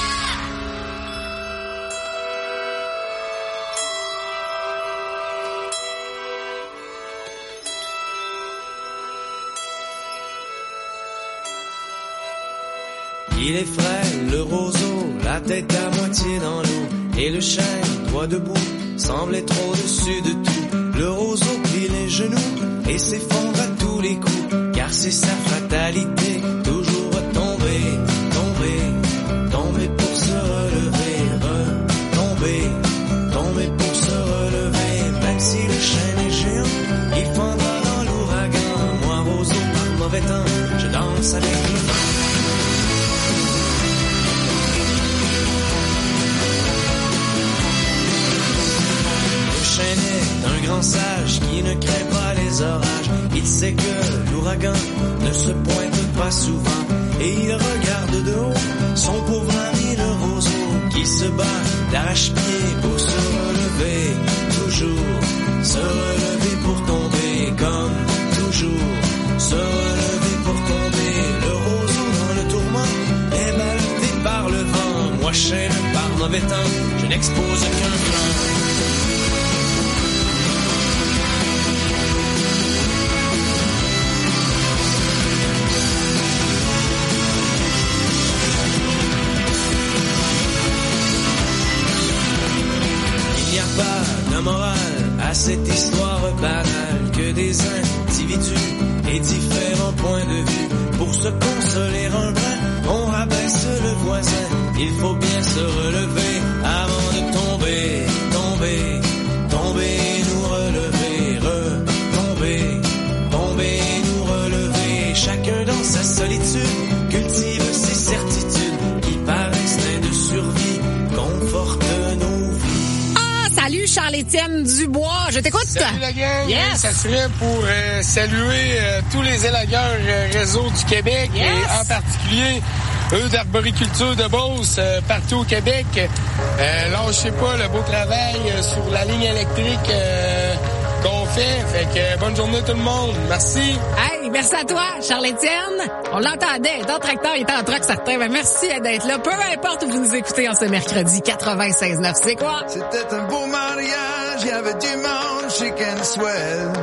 Il est frais, le roseau, la tête à moitié dans l'eau. Et le chêne, droit debout, semble être au-dessus de tout. Le roseau plie les genoux et s'effondre à tous les coups. Car c'est sa fatalité, toujours tomber, tomber, tomber pour se relever, retomber, tomber pour se relever. Même si le chêne est géant, il fondra dans l'ouragan. Moi, roseau, par mauvais temps, je danse avec le vent. Un grand sage qui ne crée pas les orages. Il sait que l'ouragan ne se pointe pas souvent. Et il regarde de haut son pauvre ami le roseau qui se bat d'arrache-pied pour se relever. Toujours se relever pour tomber comme toujours. Se relever pour tomber. Le roseau dans le tourment est ballotté par le vent. Moi chêne par mauvais temps, je n'expose qu'un flanc. Morale à cette histoire banale que des individus et différents points de vue. Pour se consoler un brin, on rabaisse le voisin. Il faut bien se relever avant de tomber, tomber, tomber, nous relever, retomber, tomber, nous relever. Chacun dans sa solitude cultive ses certitudes qui par instinct de survie confortent nos vies. Salut Charles-Étienne Dubois, je t'écoute. Salut la gang. Yes. Ça serait pour saluer tous les élagueurs réseau du Québec Yes. et en particulier eux d'Arboriculture de Beauce partout au Québec. Lâchez pas le beau travail sur la ligne électrique qu'on fait. Fait que bonne journée tout le monde. Merci. Hey, merci à toi, Charles-Étienne. On l'entendait. Dans le tracteur, il était en truck certain. Mais merci d'être là. Peu importe où vous nous écoutez en ce mercredi 96.9. C'est quoi? C'était un beau mariage. Il y avait du monde chic and swell.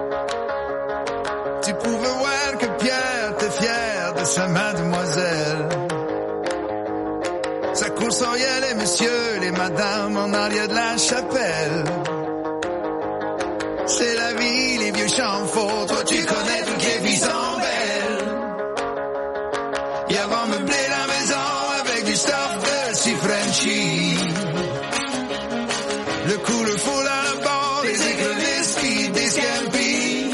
Tu pouvais voir que Pierre était fier de sa mademoiselle. Ça coursoriait les messieurs, les madames en arrière de la chapelle. C'est la vie, les vieux champs faux. Toi, tu connais toutes les vies sont belles. Y avant meublé la maison avec du stuff de si Frenchy. Le couleur full à la barre, les écrevisses qui discampient.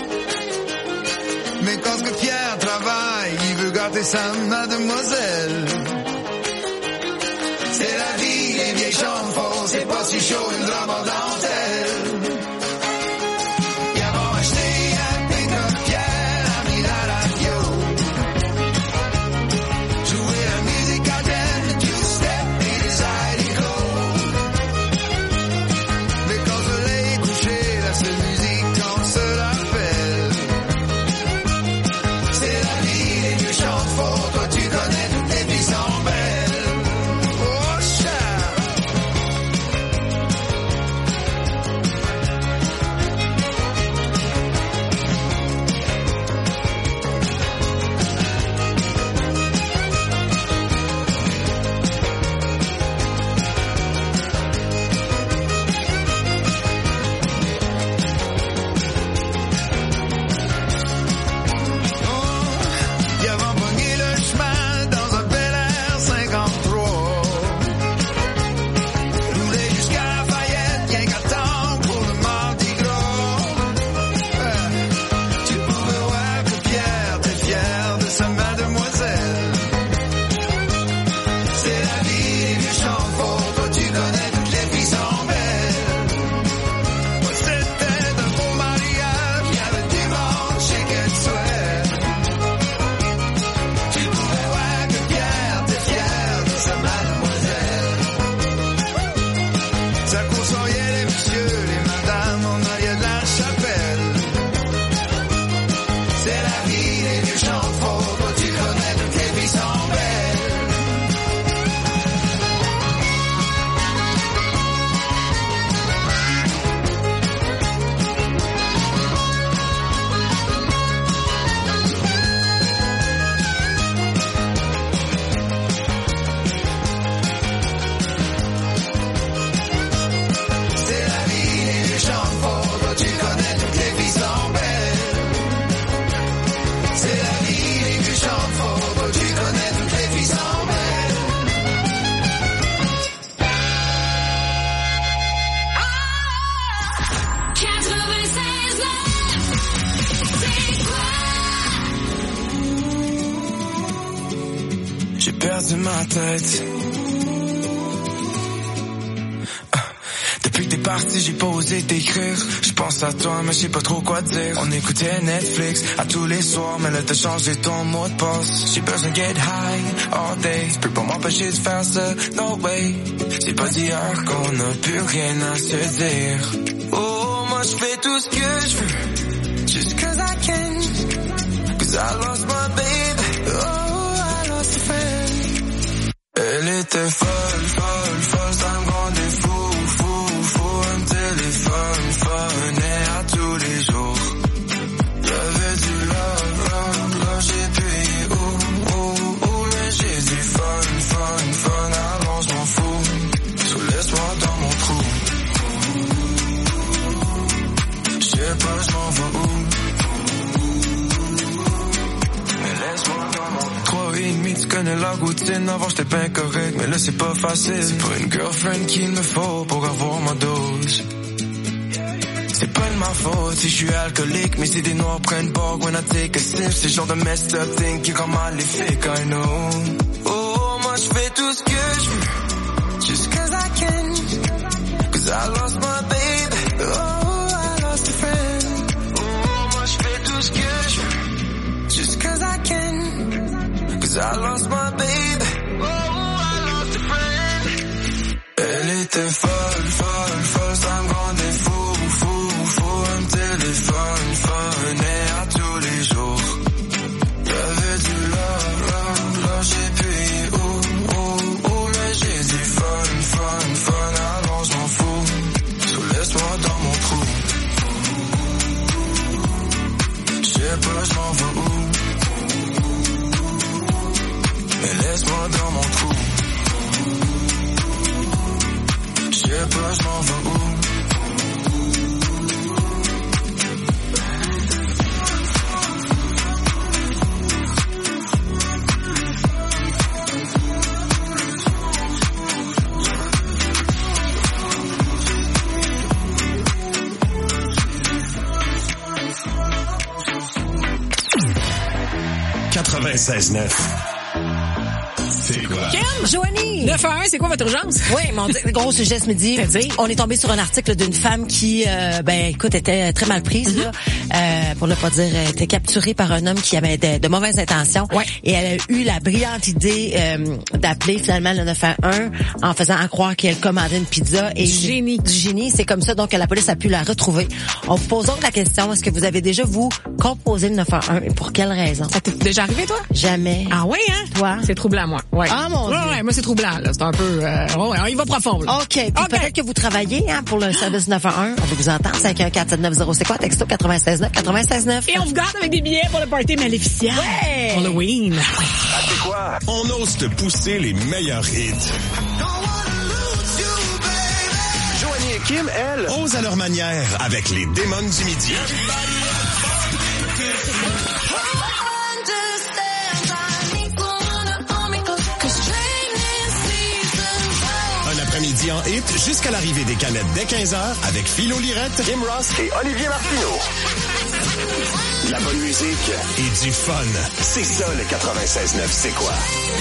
Mais quand ce que Pierre travaille, il veut gâter sa mademoiselle. C'est la vie, les vieilles chambres faux. C'est pas si chaud, une robe en dentelle. de ma tête. Depuis que t'es parti, j'ai pas osé t'écrire. Je pense à toi, mais je sais pas trop quoi dire. On écoutait Netflix à tous les soirs, mais là t'as changé ton mot de passe. J'ai besoin de get high all day. Je peux pas m'empêcher de faire ça, no way. C'est pas d'hier qu'on a plus rien à se dire. Oh, moi je fais tout ce que je veux, just cause I can. Cause I lost my baby, oh, I lost a friend. Elle était folle, folle, folle, ça me rendait fou. Téléphone, à tous les jours. J'avais du love, j'ai payé, mais j'ai du fun, alors je m'en fous. So laisse-moi dans mon trou. J'sais pas, j'm'en vais où. Mais laisse-moi dans mon 3,5, tu connais la routine. Avant j'étais bien correct, mais là c'est pas facile. C'est pas une girlfriend qu'il me faut pour avoir ma dose. C'est pas de ma faute si je suis alcoolique, mais si des noirs prennent pas when I take a sip. C'est le genre de messed up thing qui rend maléfique, I know. Oh, moi je fais tout ce que je veux, just cause I can. Cause I lost my baby, oh, I lost a friend. Oh, moi je fais tout ce que je veux, just cause I can. Cause I lost my baby, oh, I lost a friend. Elle était folle, folle, folle, ça me rendait fou. Téléphone, à tous les jours. J'avais du love, j'ai payé, mais j'ai du fun, alors je m'en fous. So laisse-moi dans mon trou. J'sais pas, j'm'en vais où. Mais laisse-moi dans mon trou. J'sais pas, j'm'en vais où. 96.9. C'est quoi? Kim! Joanie! 911, c'est quoi votre urgence? Oui, mon gros sujet ce midi. On est tombé sur un article d'une femme qui, écoute, était très mal prise, là. Pour ne pas dire, était capturée par un homme qui avait de mauvaises intentions. Ouais. Et elle a eu la brillante idée d'appeler finalement le 911 en faisant croire qu'elle commandait une pizza. Et du génie. C'est comme ça, donc la police a pu la retrouver. On vous pose donc la question, est-ce que vous avez déjà, vous, composé le 911 et pour quelle raison? Ça t'est déjà arrivé, toi? Jamais. Ah oui, hein? Toi? C'est troublant, moi. Ouais. Ah, mon Dieu. Ouais, moi, c'est troublant, là. C'est un peu, on y va profond, là. OK. Puis peut-être que vous travaillez, pour le service 911. On veut vous entendre. 514-790, c'est quoi? Texto 96.9. Et on vous garde avec des billets pour le party maléficient. Ouais! Halloween. Ah, c'est quoi? On ose te pousser les meilleurs hits. Joanie et Kim, elles, osent à leur manière avec les démons du midi. Après-midi en hit jusqu'à l'arrivée des canettes dès 15h avec Philo Lirette, Kim Ross et Olivier Martineau. La bonne musique et du fun. C'est ça le 96.9, c'est quoi?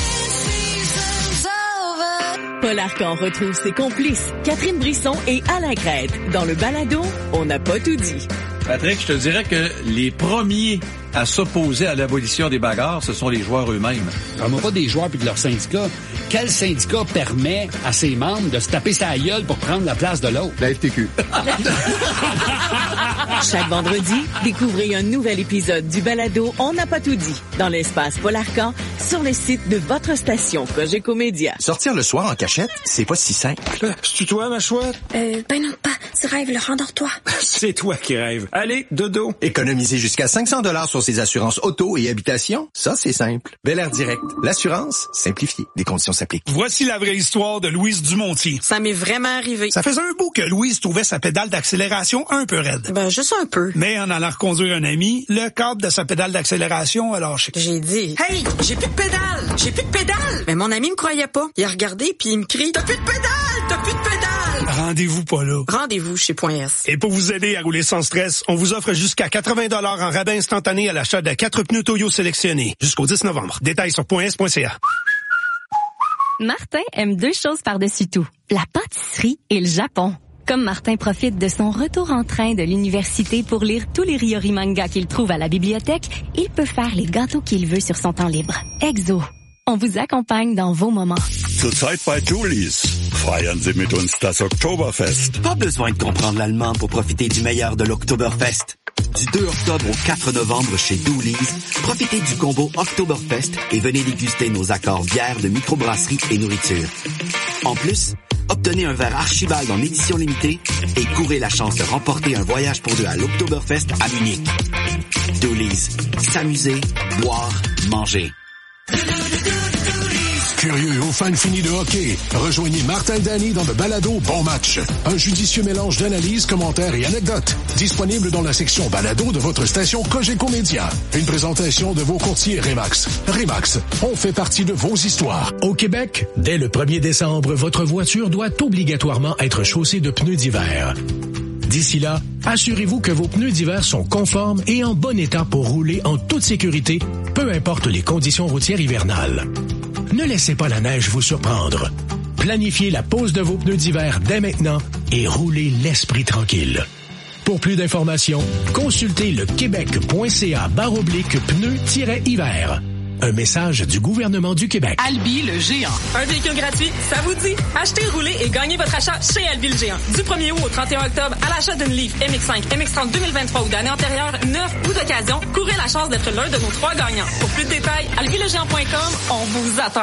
Paul Arcan retrouve ses complices, Catherine Brisson et Alain Crête. Dans le balado, on n'a pas tout dit. Patrick, je te dirais que les premiers à s'opposer à l'abolition des bagarres, ce sont les joueurs eux-mêmes. Parle-moi pas des joueurs puis de leur syndicat. Quel syndicat permet à ses membres de se taper sa gueule pour prendre la place de l'autre? La FTQ. Chaque vendredi, découvrez un nouvel épisode du balado On n'a pas tout dit dans l'espace Paul Arcan sur le site de votre station Cogeco Média. Sortir le soir en cachette, c'est pas si simple. C'est toi, ma chouette? Ben non, pas. Tu rêves, là, rendors-toi. C'est toi qui rêves. Allez, dodo. Économiser jusqu'à 500 $ sur ses assurances auto et habitation, ça c'est simple. Bel Air Direct. L'assurance simplifiée. Des conditions s'appliquent. Voici la vraie histoire de Louise Dumontier. Ça m'est vraiment arrivé. Ça faisait un bout que Louise trouvait sa pédale d'accélération un peu raide. Ben, juste un peu. Mais en allant reconduire un ami, le câble de sa pédale d'accélération a lâché. J'ai dit, hey, j'ai plus de pédale! J'ai plus de pédale! Mais mon ami me croyait pas. Il a regardé puis il me crie, t'as plus de pédale! T'as plus de pédale! Rendez-vous pas là. Rendez-vous chez .s. Et pour vous aider à rouler sans stress, on vous offre jusqu'à 80 $ en rabais instantané à l'achat de 4 pneus Toyo sélectionnés. Jusqu'au 10 novembre. Détails sur .s.ca. Martin aime 2 choses par-dessus tout, la pâtisserie et le Japon. Comme Martin profite de son retour en train de l'université pour lire tous les Ryori mangas qu'il trouve à la bibliothèque, il peut faire les gâteaux qu'il veut sur son temps libre. Exo, on vous accompagne dans vos moments. Zurzeit bei Julis. Feiern Sie mit uns das Oktoberfest. Pas besoin de comprendre l'allemand pour profiter du meilleur de l'Oktoberfest. Du 2 octobre au 4 novembre chez Doolies, profitez du combo Oktoberfest et venez déguster nos accords bières de microbrasserie et nourriture. En plus, obtenez un verre Archibald en édition limitée et courez la chance de remporter un voyage pour 2 à l'Oktoberfest à Munich. Doolies, s'amuser, boire, manger. Curieux aux fans finis de hockey, rejoignez Martin et Danny dans le balado Bon Match. Un judicieux mélange d'analyses, commentaires et anecdotes. Disponible dans la section balado de votre station Cogeco Média. Une présentation de vos courtiers Remax. Remax, on fait partie de vos histoires. Au Québec, dès le 1er décembre, votre voiture doit obligatoirement être chaussée de pneus d'hiver. D'ici là, assurez-vous que vos pneus d'hiver sont conformes et en bon état pour rouler en toute sécurité, peu importe les conditions routières hivernales. Ne laissez pas la neige vous surprendre. Planifiez la pose de vos pneus d'hiver dès maintenant et roulez l'esprit tranquille. Pour plus d'informations, consultez le québec.ca/pneus-hiver. Un message du gouvernement du Québec. Albi le géant. Un véhicule gratuit, ça vous dit? Achetez, roulez et gagnez votre achat chez Albi le géant. Du 1er août au 31 octobre, à l'achat d'une Leaf MX5, MX30 2023 ou d'année antérieure, neuf ou d'occasion, courez la chance d'être l'un de nos 3 gagnants. Pour plus de détails, albilegéant.com, on vous attend.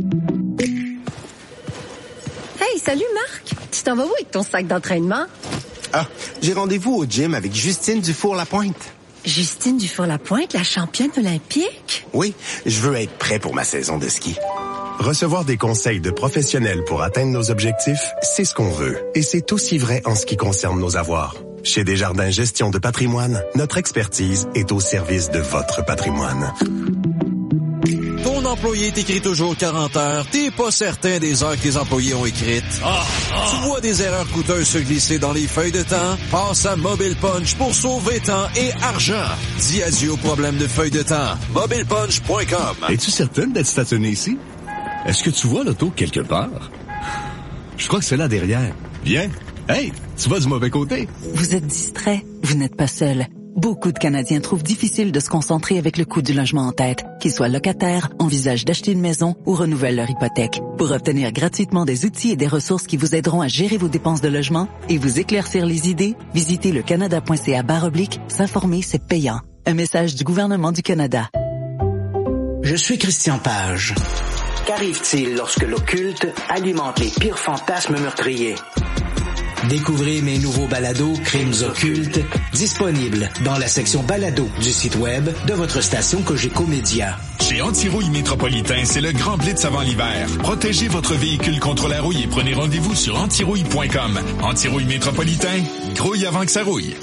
Hey, salut Marc. Tu t'en vas où avec ton sac d'entraînement? Ah, j'ai rendez-vous au gym avec Justine Dufour-Lapointe. Justine Dufour-Lapointe, la championne olympique? Oui, je veux être prêt pour ma saison de ski. Recevoir des conseils de professionnels pour atteindre nos objectifs, c'est ce qu'on veut. Et c'est aussi vrai en ce qui concerne nos avoirs. Chez Desjardins Gestion de patrimoine, notre expertise est au service de votre patrimoine. Ton employé t'écrit toujours 40 heures, t'es pas certain des heures que les employés ont écrites. Tu vois des erreurs coûteuses se glisser dans les feuilles de temps? Passe à Mobile Punch pour sauver temps et argent. Dis adieu aux problèmes de feuilles de temps. MobilePunch.com. Es-tu certaine d'être stationné ici? Est-ce que tu vois l'auto quelque part? Je crois que c'est là derrière. Viens. Hey, tu vas du mauvais côté. Vous êtes distrait. Vous n'êtes pas seul. Beaucoup de Canadiens trouvent difficile de se concentrer avec le coût du logement en tête. Qu'ils soient locataires, envisagent d'acheter une maison ou renouvellent leur hypothèque. Pour obtenir gratuitement des outils et des ressources qui vous aideront à gérer vos dépenses de logement et vous éclaircir les idées, visitez le canada.ca/. S'informer, c'est payant. Un message du gouvernement du Canada. Je suis Christian Page. Qu'arrive-t-il lorsque l'occulte alimente les pires fantasmes meurtriers? Découvrez mes nouveaux balados Crimes occultes, disponibles dans la section balado du site web de votre station Cogeco Média. Chez Antirouille Métropolitain, c'est le grand blitz avant l'hiver. Protégez votre véhicule contre la rouille et prenez rendez-vous sur antirouille.com. Antirouille Métropolitain, grouille avant que ça rouille.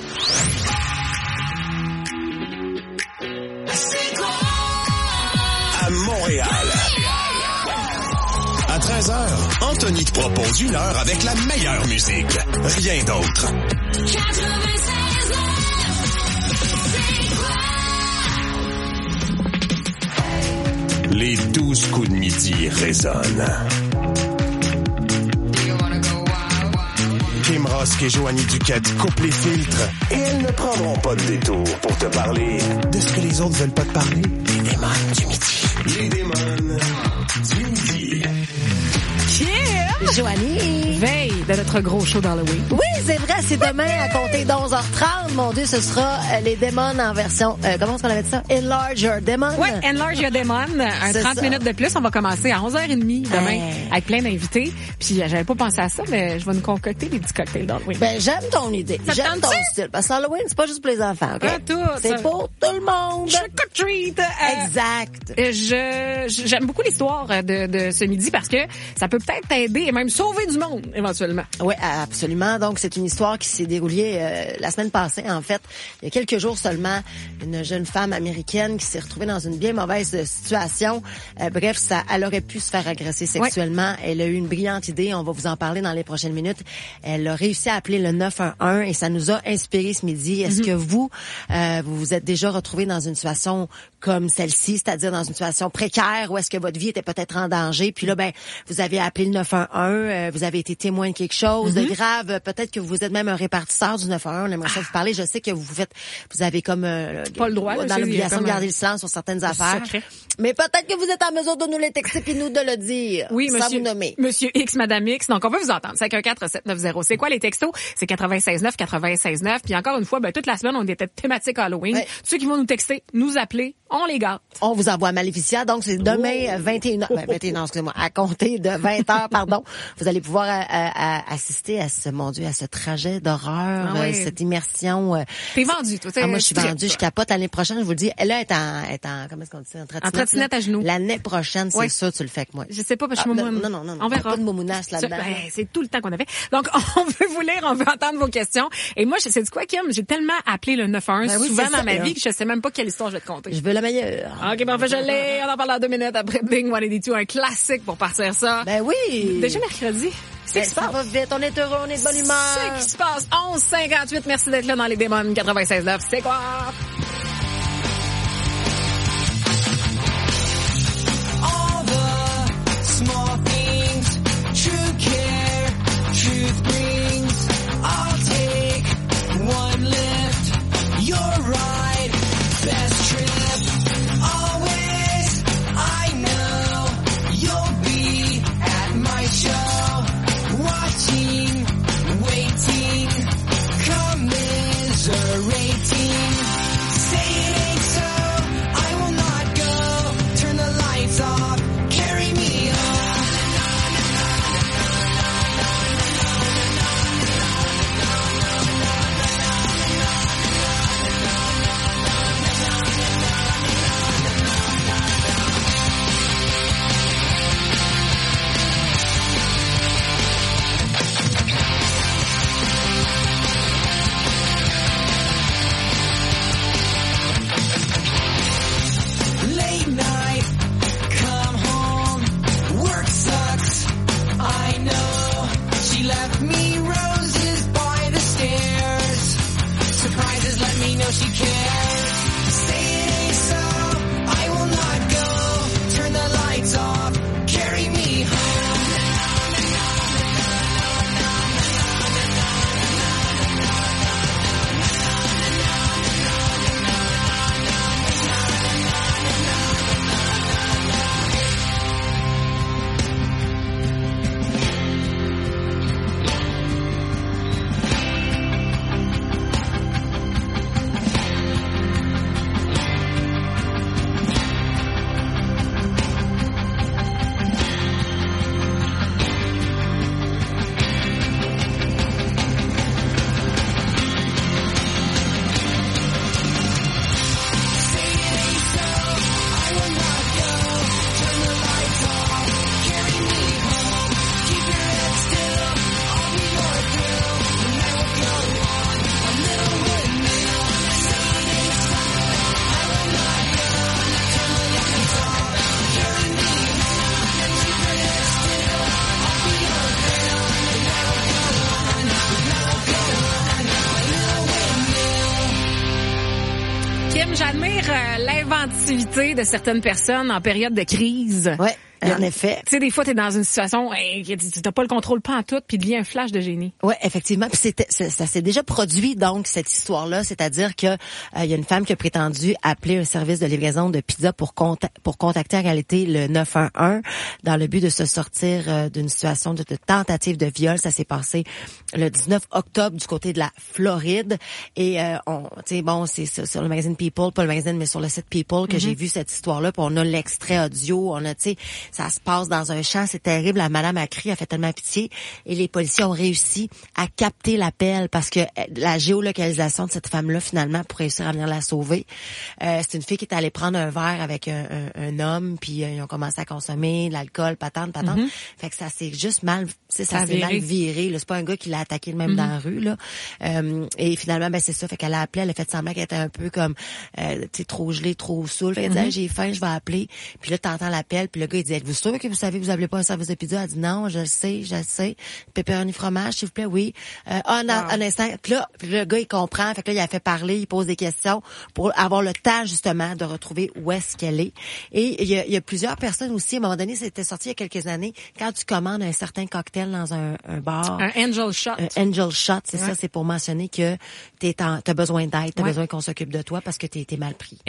À Montréal. À 13h, Anthony te propose 1 heure avec la meilleure musique. Rien d'autre. Les 12 coups de midi résonnent. Kim Rosk et Joanie Duquette coupent les filtres et elles ne prendront pas de détour pour te parler de ce que les autres veulent pas te parler. Les démons du midi. Les démons du midi. Yeah! Joanie. Veille de notre gros show d'Halloween. Oui, c'est vrai, c'est demain à compter d'11h30. Mon Dieu, ce sera les démons en version, comment est-ce qu'on avait dit ça? Enlarge Your Demon. Ouais, Enlarge Your Demon. Un 30 minutes de plus. On va commencer à 11h30 demain avec plein d'invités. Puis j'avais pas pensé à ça, mais je vais nous concocter des petits cocktails d'Halloween. Ben, j'aime ton idée. J'aime ton style. Parce que Halloween, c'est pas juste pour les enfants, OK? C'est pour tout le monde. Trick or treat. Exact. J'aime beaucoup l'histoire de ce midi parce que ça peut peut-être t'aider et même même sauver du monde, éventuellement. Oui, absolument. Donc, c'est une histoire qui s'est déroulée la semaine passée, en fait. Il y a quelques jours seulement, une jeune femme américaine qui s'est retrouvée dans une bien mauvaise situation. Bref, elle aurait pu se faire agresser sexuellement. Ouais. Elle a eu une brillante idée. On va vous en parler dans les prochaines minutes. Elle a réussi à appeler le 911 et ça nous a inspiré ce midi. Est-ce que vous vous êtes déjà retrouvé dans une situation comme celle-ci, c'est-à-dire dans une situation précaire où est-ce que votre vie était peut-être en danger, puis là, vous avez appelé le 911, vous avez été témoin de quelque chose de grave, peut-être que vous êtes même un répartiteur du 911, on aimerait ça vous parler, je sais que vous avez comme pas le droit, dans l'obligation de garder le silence sur certaines affaires, mais peut-être que vous êtes en mesure de nous les texter puis nous de le dire, sans vous nommer. Monsieur X, Madame X, donc on veut vous entendre, 514-790, c'est quoi les textos? C'est 96.9, 96.9, puis encore une fois, toute la semaine, on était thématique Halloween, ceux qui vont nous texter, nous appeler, on les gâte. On vous envoie Maléficia, donc c'est demain 21h, excusez-moi, à compter de 20h, pardon. Vous allez pouvoir assister à ce trajet d'horreur, cette immersion. T'es vendu, toi. Moi, je suis vendue, je capote. L'année prochaine, je vous le dis, elle est en comment est-ce qu'on dit ça? En trottinette à genoux. L'année prochaine, c'est sûr, tu le fais avec moi. Je sais pas, parce que moi, non. On verra. Pas de moumounasse là-dedans. C'est tout le temps qu'on avait. Donc, on veut vous lire, on veut entendre vos questions. Et moi, je sais quoi, Kim? J'ai tellement appelé le 911 souvent dans ma vie que je sais même pas quelle histoire je vais te conter. Je veux la meilleure. OK, parfait, je l'ai. On en parle dans 2 minutes après Bing 182, un classique pour partir ça. Ben oui. Déjà mercredi. C'est ça va vite, on est heureux, on est de bonne humeur. C'est ce qui se passe. 11h58, merci d'être là dans les Démons 96.9. C'est quoi? All the small things, true care, truth brings. I'll take one lift, you're right, best trip. Always, I know you'll be at my show. Watching, waiting, commiserating. Say it ain't so, I will not go. Turn the lights off, carry me home. Late night, come home, work sucks, I know. She left me roses by the stairs. Surprises let me know she cares. Say it ain't so, I will not go. Turn the lights off, carry me home. J'admire l'inventivité de certaines personnes en période de crise. Ouais. En effet. Tu sais, des fois, t'es dans une situation, tu t'as pas le contrôle pas en tout, puis il devient un flash de génie. Ouais, effectivement. Puis ça s'est déjà produit, donc, cette histoire-là. C'est-à-dire que il y a une femme qui a prétendu appeler un service de livraison de pizza pour contacter en réalité le 911 dans le but de se sortir d'une situation de tentative de viol. Ça s'est passé le 19 octobre du côté de la Floride. Et c'est sur le magazine People, pas le magazine, mais sur le site People que j'ai vu cette histoire-là. Puis on a l'extrait audio, on a, tu sais, Ça se passe dans un champ, c'est terrible. La madame a crié, a fait tellement pitié. Et les policiers ont réussi à capter l'appel parce que la géolocalisation de cette femme-là, finalement, pour réussir à venir la sauver, c'est une fille qui est allée prendre un verre avec un homme, puis ils ont commencé à consommer de l'alcool, patente. Fait que ça s'est juste mal, ça s'est mal viré. Là. C'est pas un gars qui l'a attaqué même dans la rue. Là. Et finalement, c'est ça. Fait qu'elle a appelé, elle a fait semblant qu'elle était un peu comme trop gelée, trop saoule. Fait qu'elle dit j'ai faim, je vais appeler. Puis là, t'entends l'appel, puis le gars il dit êtes-vous sûr que vous savez que vous appelez pas un service de pizza? Elle dit non, je le sais. Pepperoni fromage, s'il vous plaît, oui. Un instant. Puis là, le gars il comprend. Fait que là, il a fait parler, il pose des questions pour avoir le temps justement de retrouver où est-ce qu'elle est. Et il y a plusieurs personnes aussi. À un moment donné, c'était sorti il y a quelques années. Quand tu commandes un certain cocktail dans un bar, un Angel Shot. Un Angel Shot, c'est ça. C'est pour mentionner que t'as besoin d'aide, t'as besoin qu'on s'occupe de toi parce que t'es mal pris.